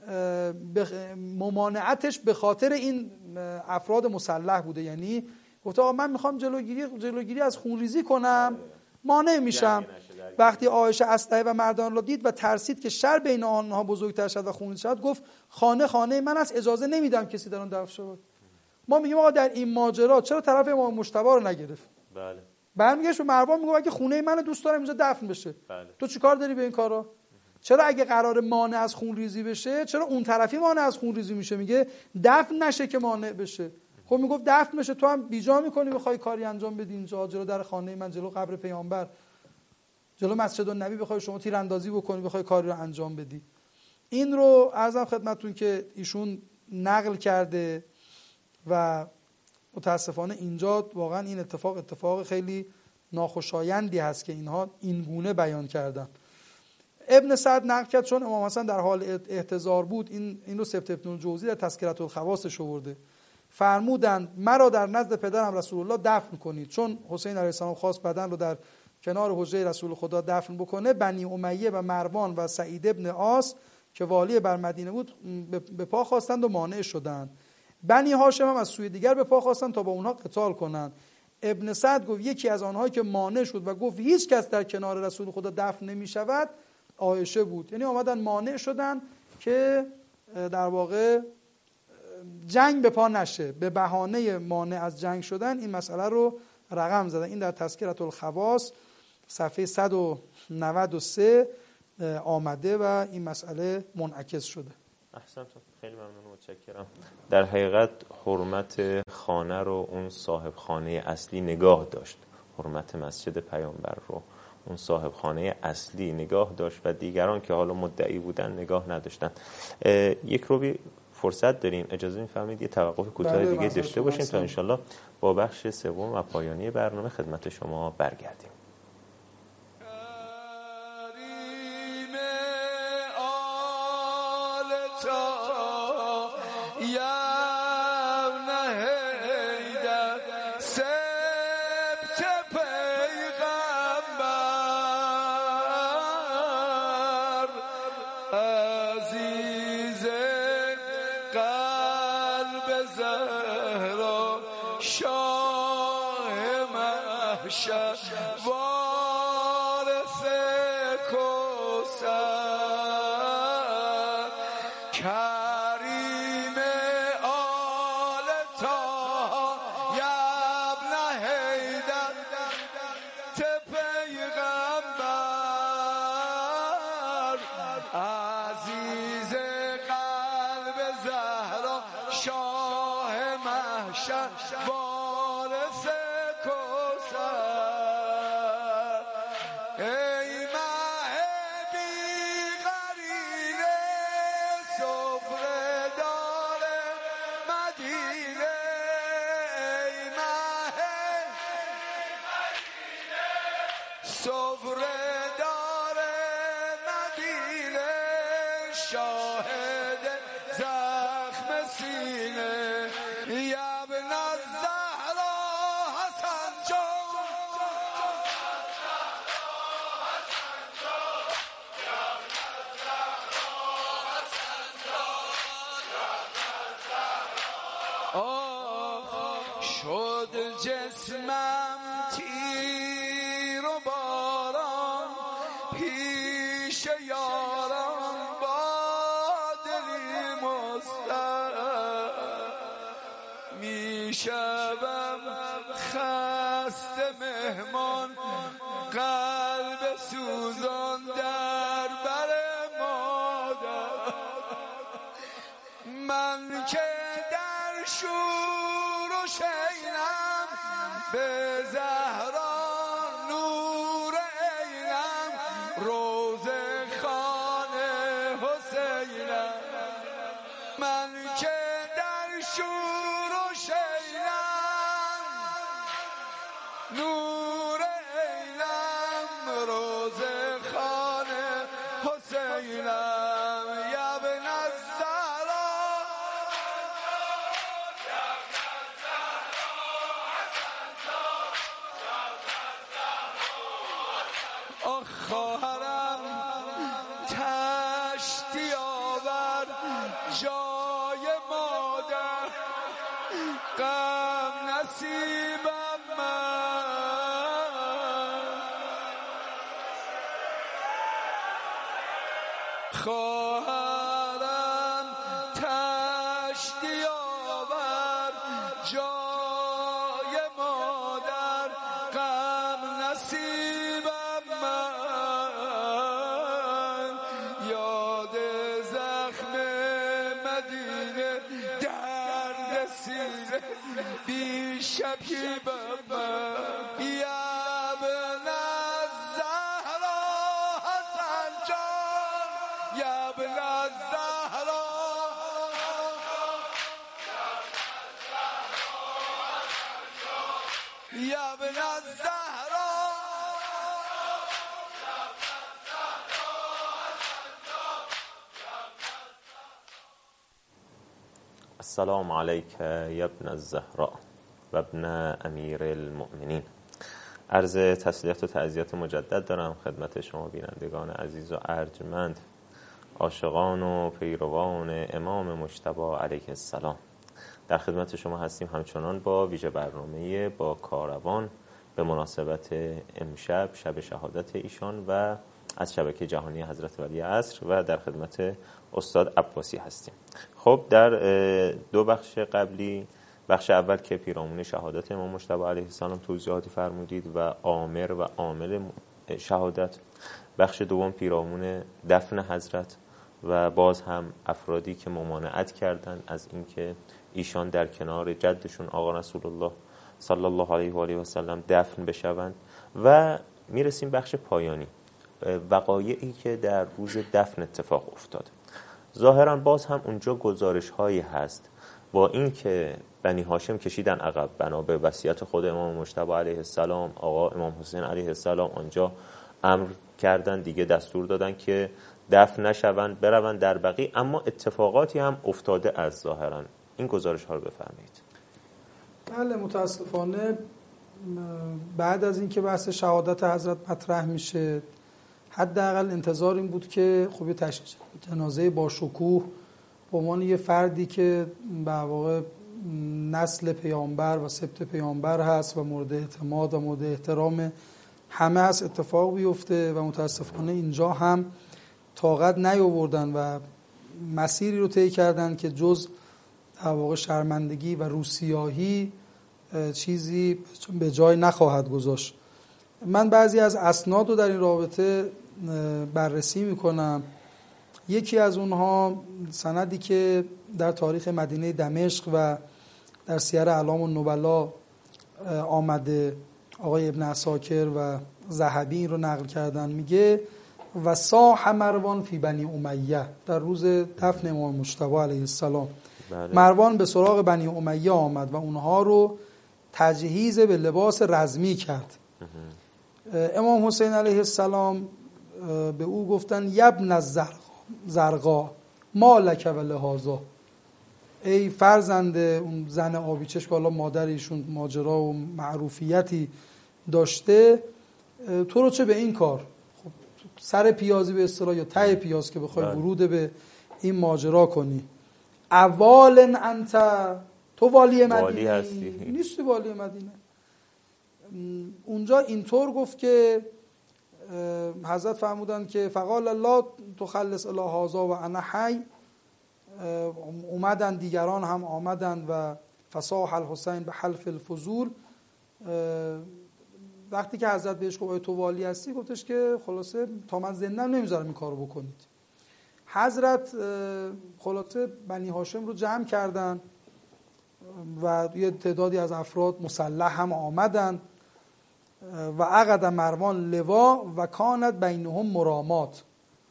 ممانعتش به خاطر این افراد مسلح بوده، یعنی گفته آقا من میخوام جلوگیری جلوگیری از خونریزی کنم، مانع میشم. وقتی عایشه اسلحه و مردان را دید و ترسید که شر بین آنها بزرگتر شد و خونریزی شد، گفت خانه خانه من است، اجازه نمیدم کسی در آن دفن شود. ما میگیم آقا در این ماجرا چرا طرف امام مجتبی رو نگرفت؟ بله. برمیگشت به مروان میگه اگه خونه من دوست دارم اینجا دفن بشه، بله. تو چیکار داری به این کارا؟ چرا اگه قرار مانع از خونریزی بشه چرا اون طرفی مانع از خونریزی میشه؟ میگه دفن نشه که مانع بشه. خب میگفت دفن بشه، تو هم بیجا میکنی بخوای کاری انجام بدی اینجا، جلو در خانه من، جلو قبر پیامبر، جلو مسجد النبی بخوای شما تیراندازی بکنی، بخوای کاری رو انجام بدی. این رو عرضم خدمتتون که ایشون نقل کرده و متاسفانه اینجا واقعا این اتفاق اتفاق خیلی ناخوشایندی هست که اینها این گونه بیان کردن. ابن سعد نقل کرد چون امام حسن در حال احتضار بود، این این رو سبت ابن الجوزی در تذکرة الخواص آورده، فرمودند مرا در نزد پدرم رسول الله دفن کنید. چون حسین علیه السلام خواست بدن رو در کنار حجره رسول خدا دفن بکنه، بنی امیه و مروان و سعید ابن عاص که والی بر مدینه بود به پا خواستند و مانع شدند. بنی هاشم هم از سوی دیگر به پا خواستند تا با اونها قتال کنند. ابن سعد گفت یکی از آنها که مانع شد و گفت هیچ کس در کنار رسول خدا دفن نمی شود عایشه بود. یعنی آمدن مانع شدن که در واقع جنگ به پا نشه. به بهانه مانع از جنگ شدن این مسئله رو رقم زدن. این در تذکرة الخواص صفحه صد و نود و سه آمده و این مسئله منعکس شده. احسنتون، خیلی ممنون، متشکرم. در حقیقت حرمت خانه رو اون صاحب خانه اصلی نگاه داشت، حرمت مسجد پیامبر رو اون صاحب خانه اصلی نگاه داشت و دیگران که حالا مدعی بودن نگاه نداشتن. یک روبی فرصت داریم، اجازه می‌فرمایید یه توقف کوتاه دیگه داشته باشیم تا انشالله با بخش سوم و پایانی برنامه خدمت شما برگردیم. السلام علیک یا ابن الزهراء و ابن امیر المؤمنین. عرض تسلیت و تعزیت مجدد دارم خدمت شما بینندگان عزیز و ارجمند، عاشقان و پیروان امام مجتبی علیه السلام. در خدمت شما هستیم همچنان با ویژه برنامه با کاروان به مناسبت امشب شب شهادت ایشان و از شبکه جهانی حضرت ولی عصر و در خدمت استاد عباسی هستیم. خب در دو بخش قبلی، بخش اول که پیرامون شهادت امام مجتبی علیه السلام توضیحاتی فرمودید و آمر و عامل شهادت، بخش دوم پیرامون دفن حضرت و باز هم افرادی که ممانعت کردند از اینکه ایشان در کنار جدشون آقا رسول الله صلی الله علیه و آله و سلم دفن بشوند و میرسیم بخش پایانی، وقایعی که در روز دفن اتفاق افتاد. ظاهرا باز هم اونجا گزارش هایی هست با اینکه بنی هاشم کشیدن عقب بنا به وصیت خود امام مجتبی علیه السلام، آقا امام حسین علیه السلام آنجا امر کردن دیگه، دستور دادن که دفن نشوند، بروند در بقیع، اما اتفاقاتی هم افتاده از ظاهرا. این گزارش ها رو بفرمایید. بله، متاسفانه بعد از اینکه بحث شهادت حضرت مطرح میشه، حداقل انتظار این بود که خب تشییع جنازه با شکوه به عنوان یه فردی که به واقع نسل پیامبر و سبط پیامبر هست و مورد اعتماد و مورد احترام همه هست اتفاق بیفته و متاسفانه اینجا هم طاقت نیاوردن و مسیری رو طی کردن که جز در واقع شرمندگی و روسیاهی چیزی به جای نخواهد گذاشت. من بعضی از اسناد رو در این رابطه بررسی میکنم. یکی از اونها سندی که در تاریخ مدینه دمشق و در سیر اعلام النبلا آمده، آقای ابن عساکر و ذهبی این رو نقل کردن، میگه و صاح مروان فی بنی امیه، در روز دفن امام مجتبی علیه السلام بله. مروان به سراغ بنی امیه آمد و اونها رو تجهیز به لباس رزمی کرد. امام حسین علیه السلام به او گفتن یبن الزرقا ما لک و لهذا، ای فرزند اون زن آبی چشم که حالا مادر ایشون ماجرا و معروفیتی داشته، تو رو چه به این کار؟ خب سر پیازی به اصطلاح یا ته پیاز که بخوای ورود به این ماجرا کنی، اول انت، تو والی مدینه هستی؟ نیستی والی مدینه. اونجا اینطور گفت که حضرت فرمودن که فقال الله تخلص الی هذا و انا حی، اومدن دیگران هم آمدن و فصاح الحسین به حلف الفضول. وقتی که حضرت بهش گفت تو والی هستی، گفتش که خلاصه تا من زندم نمیذارم این کارو بکنید. حضرت خلاصه بنی هاشم رو جمع کردن و یه تعدادی از افراد مسلح هم آمدن و عقد مروان لوا و کانت بینهم مرامات،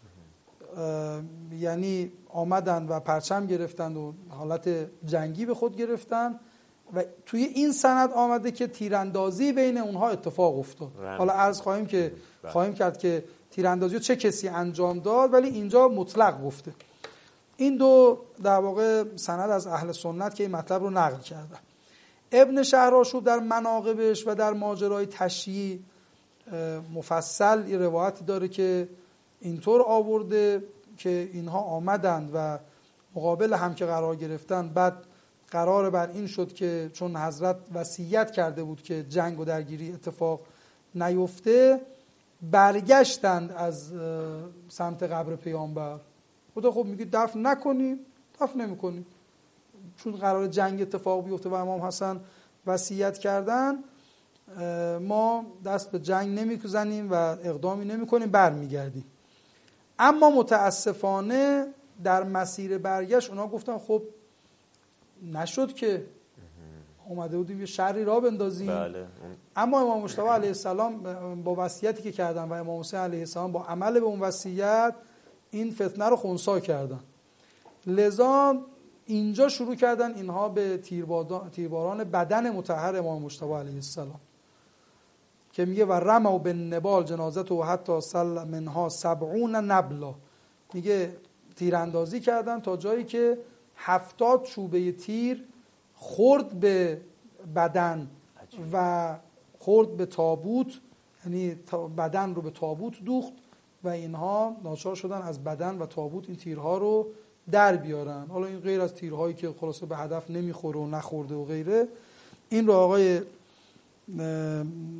یعنی آمدن و پرچم گرفتن و حالت جنگی به خود گرفتن و توی این سند آمده که تیراندازی بین اونها اتفاق افتاد. حالا عرض خواهیم که خواهیم کرد که تیراندازی رو چه کسی انجام داد، ولی اینجا مطلق گفته. این دو در واقع سند از اهل سنت که این مطلب رو نقل کردن. ابن شهرآشوب در مناقبش و در ماجرای تشییع مفصل یه روایتی داره که اینطور آورده که اینها آمدند و مقابل هم که قرار گرفتن، بعد قرار بر این شد که چون حضرت وصیت کرده بود که جنگ و درگیری اتفاق نیفته، برگشتند از سمت قبر پیامبر. خدا خب میگه دفن نکنیم، دفن نمی‌کنیم، چون قرار جنگ اتفاق بیفته و امام حسن وصیت کردن، ما دست به جنگ نمی‌زنیم و اقدامی نمی‌کنیم، برمیگردیم. اما متاسفانه در مسیر برگشت اونا گفتن خب نشد که اومده بودیم یه شری را بندازیم. بله. اما امام مجتبی علیه السلام با وصیتی که کردن و امام حسین علیه السلام با عمل به اون وصیت این فتنه رو خنثی کردن. لذا اینجا شروع کردن اینها به تیرباران بدن مطهر امام مجتبی علیه السلام که میگه و رموا بالنبال جنازته و حتی سل منها سبعون نبلا، میگه تیراندازی کردن تا جایی که هفتاد چوبه تیر خورد به بدن و خورد به تابوت، یعنی بدن رو به تابوت دوخت و اینها ناچار شدن از بدن و تابوت این تیرها رو در بیارن. حالا این غیر از تیرهایی که خلاصه به هدف نمیخوره و نخورده و غیره. این رو آقای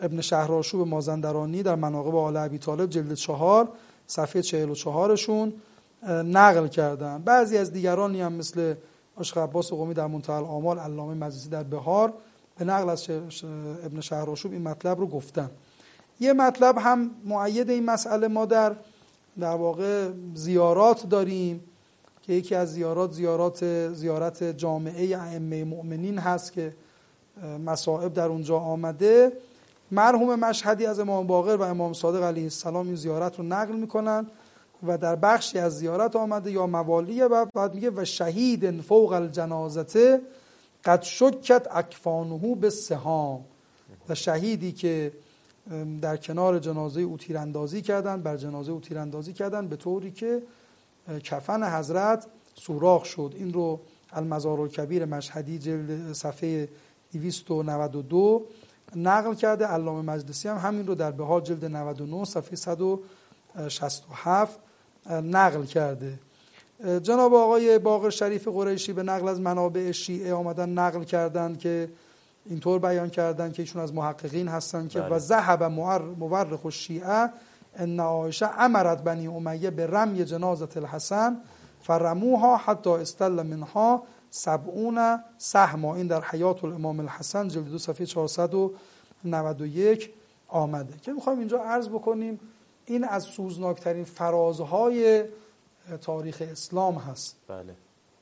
ابن شهرآشوب مازندرانی در مناقب آل ابی طالب جلد چهار صفحه چهل و چهارشون نقل کردن. بعضی از دیگرانی هم مثل عاشق عباس قمی در منتهی الآمال، علامه مجلسی در بهار به نقل از ابن شهرآشوب این مطلب رو گفتن. یه مطلب هم مؤید این مسئله ما در در واقع زیارات داریم که یکی از زیارات زیارات زیارت جامعه ائمه مؤمنین هست که مصائب در اونجا آمده. مرحوم مشهدی از امام باقر و امام صادق علیه السلام این زیارت رو نقل میکنن و در بخشی از زیارت آمده یا موالیه و بعد میگه و شهید فوق الجنازته قد شکت اکفانه به سهام، و شهیدی که در کنار جنازه او تیراندازی کردن، بر جنازه او تیراندازی کردن به طوری که کفن حضرت سوراخ شد. این رو المزارالکبیر مشهدی جلد صفحه دویست و نود و دو نقل کرده. علامه مجلسی هم همین رو در بهار جلد نود و نه صفحه صد و شصت و هفت نقل کرده. جناب آقای باقر شریف قریشی به نقل از منابع شیعه آمدن نقل کردند که اینطور بیان کردن که ایشون از محققین هستن که و ذهب مورخ الشیعه ان عایشه امرت بنی امیه به رمی جنازه الحسن فرموها حتی استل منها سبعون سهما. این در حیات الامام الحسن جلد دو صفحه چهارصد و نود و یک آمده. که میخوایم اینجا عرض بکنیم این از سوزناکترین فرازهای تاریخ اسلام هست. بله.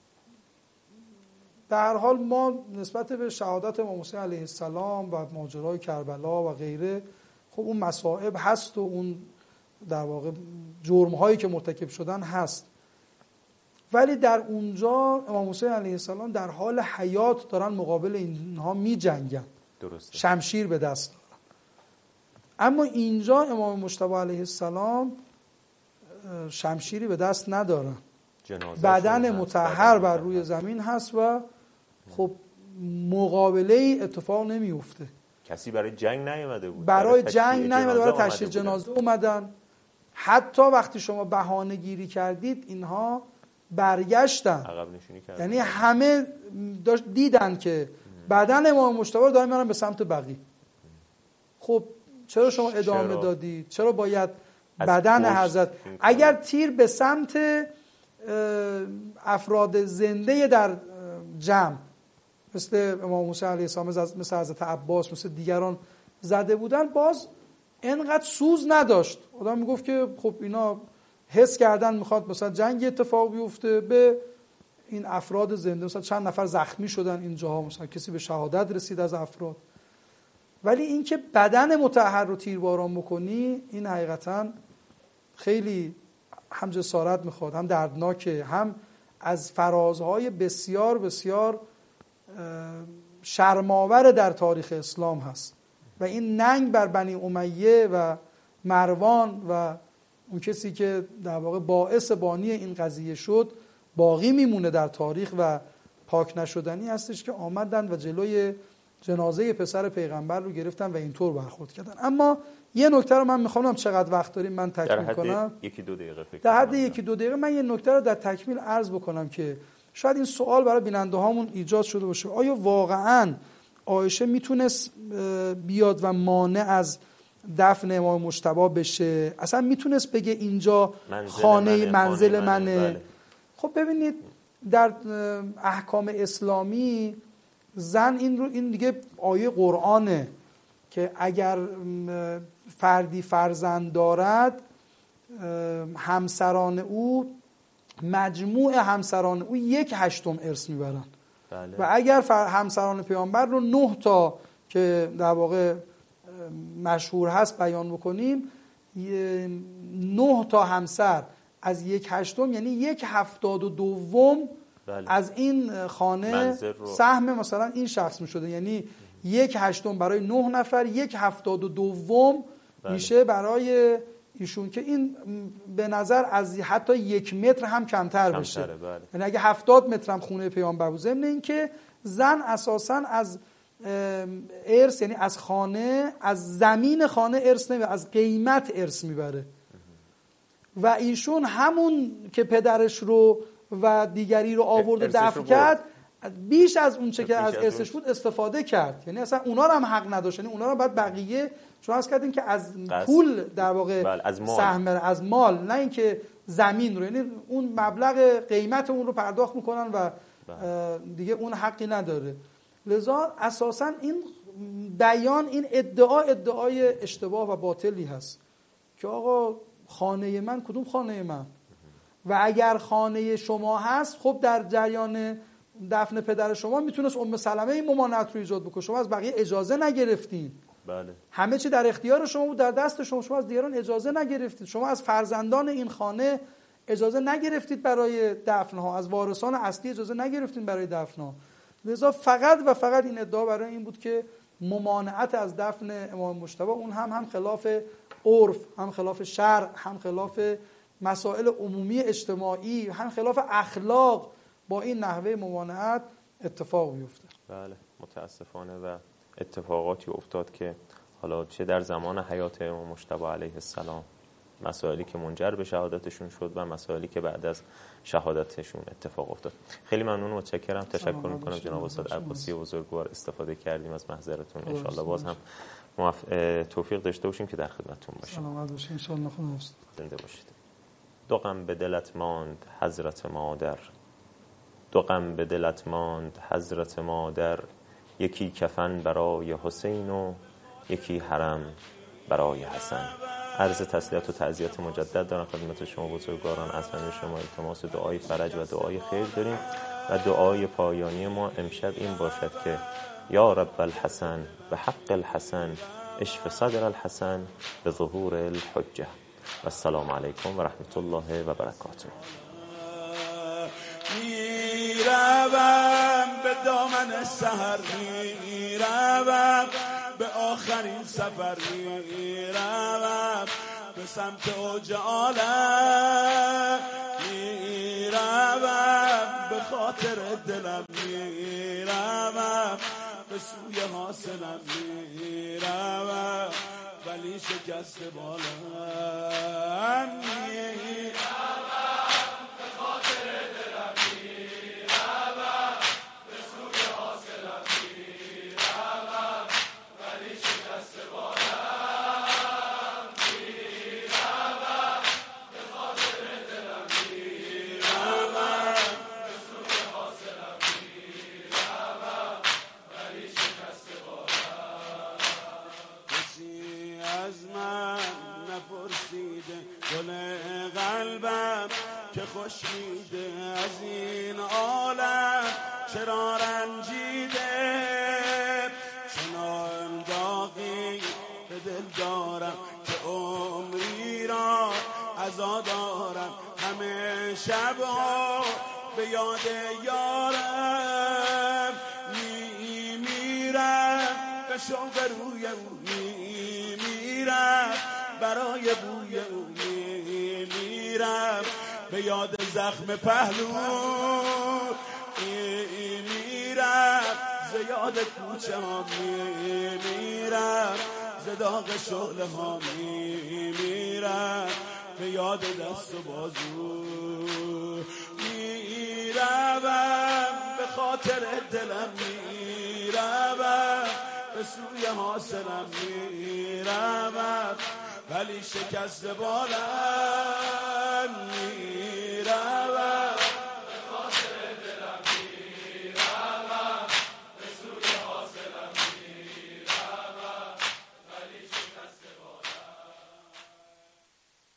در هر حال ما نسبت به شهادت امام حسین علیه السلام و ماجرای کربلا و غیره، خب اون مصائب هست و اون در واقع جرم‌هایی که مرتکب شدن هست، ولی در اونجا امام حسین علیه السلام در حال حیات دارن مقابل اینها می جنگن، درسته، شمشیر به دست دارن. اما اینجا امام مجتبی علیه السلام شمشیری به دست ندارن، بدن مطهر بر روی زمین هست و خب مقابله ای اتفاق نمیفته. کسی برای جنگ نیامده بود، برای جنگ نیامده، برای تشییع جنازه اومدن. حتی وقتی شما بهانه گیری کردید اینها برگشتن، عقب نشینی کردن. یعنی همه داشت دیدن که بدن امام مجتبی رو دارن میرن به سمت بقیع. خب چرا شما ادامه چرا؟ دادید؟ چرا باید بدن حضرت، اگر تیر به سمت افراد زنده در جمع مثل امام حسین علیه السلام، مثل حضرت عباس، مثل دیگران زده بودن، باز اینقدر سوز نداشت. آدم میگفت که خب اینا حس کردن میخواد مثلا جنگ اتفاق بیفته، به این افراد زنده مثلا چند نفر زخمی شدن اینجاها، مثلا کسی به شهادت رسید از افراد. ولی این که بدن مطهر رو تیرباران بکنی، این حقیقتا خیلی هم جسارت میخواد، هم دردناکه، هم از فرازهای بسیار بسیار شرم‌آور در تاریخ اسلام هست. و این ننگ بر بنی امیه و مروان و اون کسی که در واقع باعث بانی این قضیه شد باقی میمونه در تاریخ و پاک نشدنی هستش که آمدن و جلوی جنازه پسر پیغمبر رو گرفتن و اینطور برخورد کردن. اما یه نکته رو من میخوام، چقدر وقت داریم من تکمیل کنم، در حد یکی دو دقیقه فکر در حد یکی دو دقیقه من یه نکته رو در تکمیل عرض بکنم که شاید این سوال برای بیننده هامون ایجاد شده باشه: آیا واقعاً عایشه میتونست بیاد و مانع از دفن امام مجتبی بشه؟ اصلا میتونست بگه اینجا منزل خانه منه، منزل خانه منه, منه. بله. خب ببینید در احکام اسلامی زن این رو، این دیگه آیه قرآنه که اگر فردی فرزند دارد، همسران او، مجموع همسران او یک هشتم ارث میبرن. بله. و اگر همسران پیامبر رو نه تا که در واقع مشهور هست بیان بکنیم، نه تا همسر از یک هشتم یعنی یک هفتاد و دوم بله. از این خانه سهم مثلا این شخص میشده، یعنی یک هشتم برای نه نفر، یک هفتاد و دوم بله. میشه برای ایشون، که این به نظر از حتی یک متر هم کمتر بشه. بله. یعنی اگه هفتاد متر هم خونه پیامبر بود. ضمن این که زن اساساً از ارث، یعنی از خانه، از زمین خانه ارث نمیبره، از قیمت ارث میبره. و ایشون همون که پدرش رو و دیگری رو آورد و دفن کرد، بیش از اون چه که از ارثش بود استفاده کرد. یعنی اصلا اونا رو هم حق نداشت، یعنی اونا رو بعد بقیه چون از کردیم که از قصد. پول در واقع بله. از مال. سهم از مال، نه اینکه زمین رو، یعنی اون مبلغ قیمت اون رو پرداخت میکنن و بله. دیگه اون حقی نداره. لذا اساسا این بیان این ادعا ادعای اشتباه و باطلی هست که آقا خانه من کدوم خانه من؟ و اگر خانه شما هست خب در جریان دفن پدر شما میتونست ام سلمه این ممانعت رو ایجاد بکنه. شما از بقیه اجازه نگرفتین. بله. همه چی در اختیار شما بود، در دست شما. شما از دیگران اجازه نگرفتید. شما از فرزندان این خانه اجازه نگرفتید برای دفن ها، از وارثان اصلی اجازه نگرفتید برای دفن ها. لذا فقط و فقط این ادعا برای این بود که ممانعت از دفن امام مجتبی اون هم هم خلاف عرف، هم خلاف شرع، هم خلاف مسائل عمومی اجتماعی، هم خلاف اخلاق، با این نحوه ممانعت اتفاق بیفته. بله متاسفانه و اتفاقاتی افتاد که حالا چه در زمان حیات امام مجتبی علیه السلام، مسائلی که منجر به شهادتشون شد و مسائلی که بعد از شهادتشون اتفاق افتاد. خیلی ممنون و متشکرم. تشکر میکنم جناب استاد عباسی بزرگوار، استفاده کردیم از محضرتون. ان شاءالله باز هم موف... توفیق داشته باشیم که در خدمتتون باشیم. سلامت باشید ان شاء الله. خدا حافظ. زنده باشید. دو غم به دلت ماند حضرت مادر، دو غم به دلت ماند حضرت مادر، یکی کفن برای حسین و یکی حرم برای حسن. عرض تسلیت و تعزیت مجدد دارم خدمت شما بزرگواران. از همه شما التماس دعای فرج و دعای خیر داریم و دعای پایانی ما امشب این باشد که یا رب الحسن به حق الحسن اشف صدر الحسن به ظهور الحجه. و السلام علیکم و رحمت الله و برکاته. میروم به دامن سحر، میروم به آخرین سفر، میروم به سمت اوج عالم، میروم به خاطر دلم، میروم به سوی حاصلم، میروم ولی شکست بالم، میروم به خاطر دلم، میروم به سوی حاصلم، میروم ولی شکست بالم، میروم به خاطر دلم، میروم به سوی حاصلم، میروم ولی شکست بالم. کسی از من نپرسیده گل قلبم که خوش میده از این عالم چرا رنجیده، چنان داغی به دل دارم که عمری را عزا دارم، همه شبها به یاد یارم میمیرم، به شوق روی او میمیرم، برای بوی او میمیرم، به یاد زخم پهلو میمیرم، ز یاد کوچه ها میمیرم، ز داغ شعله ها میمیرم، به یاد دست و بازو میروم، به خاطر دلم میروم، به سوی حاصلم میروم ولی شکست بالم.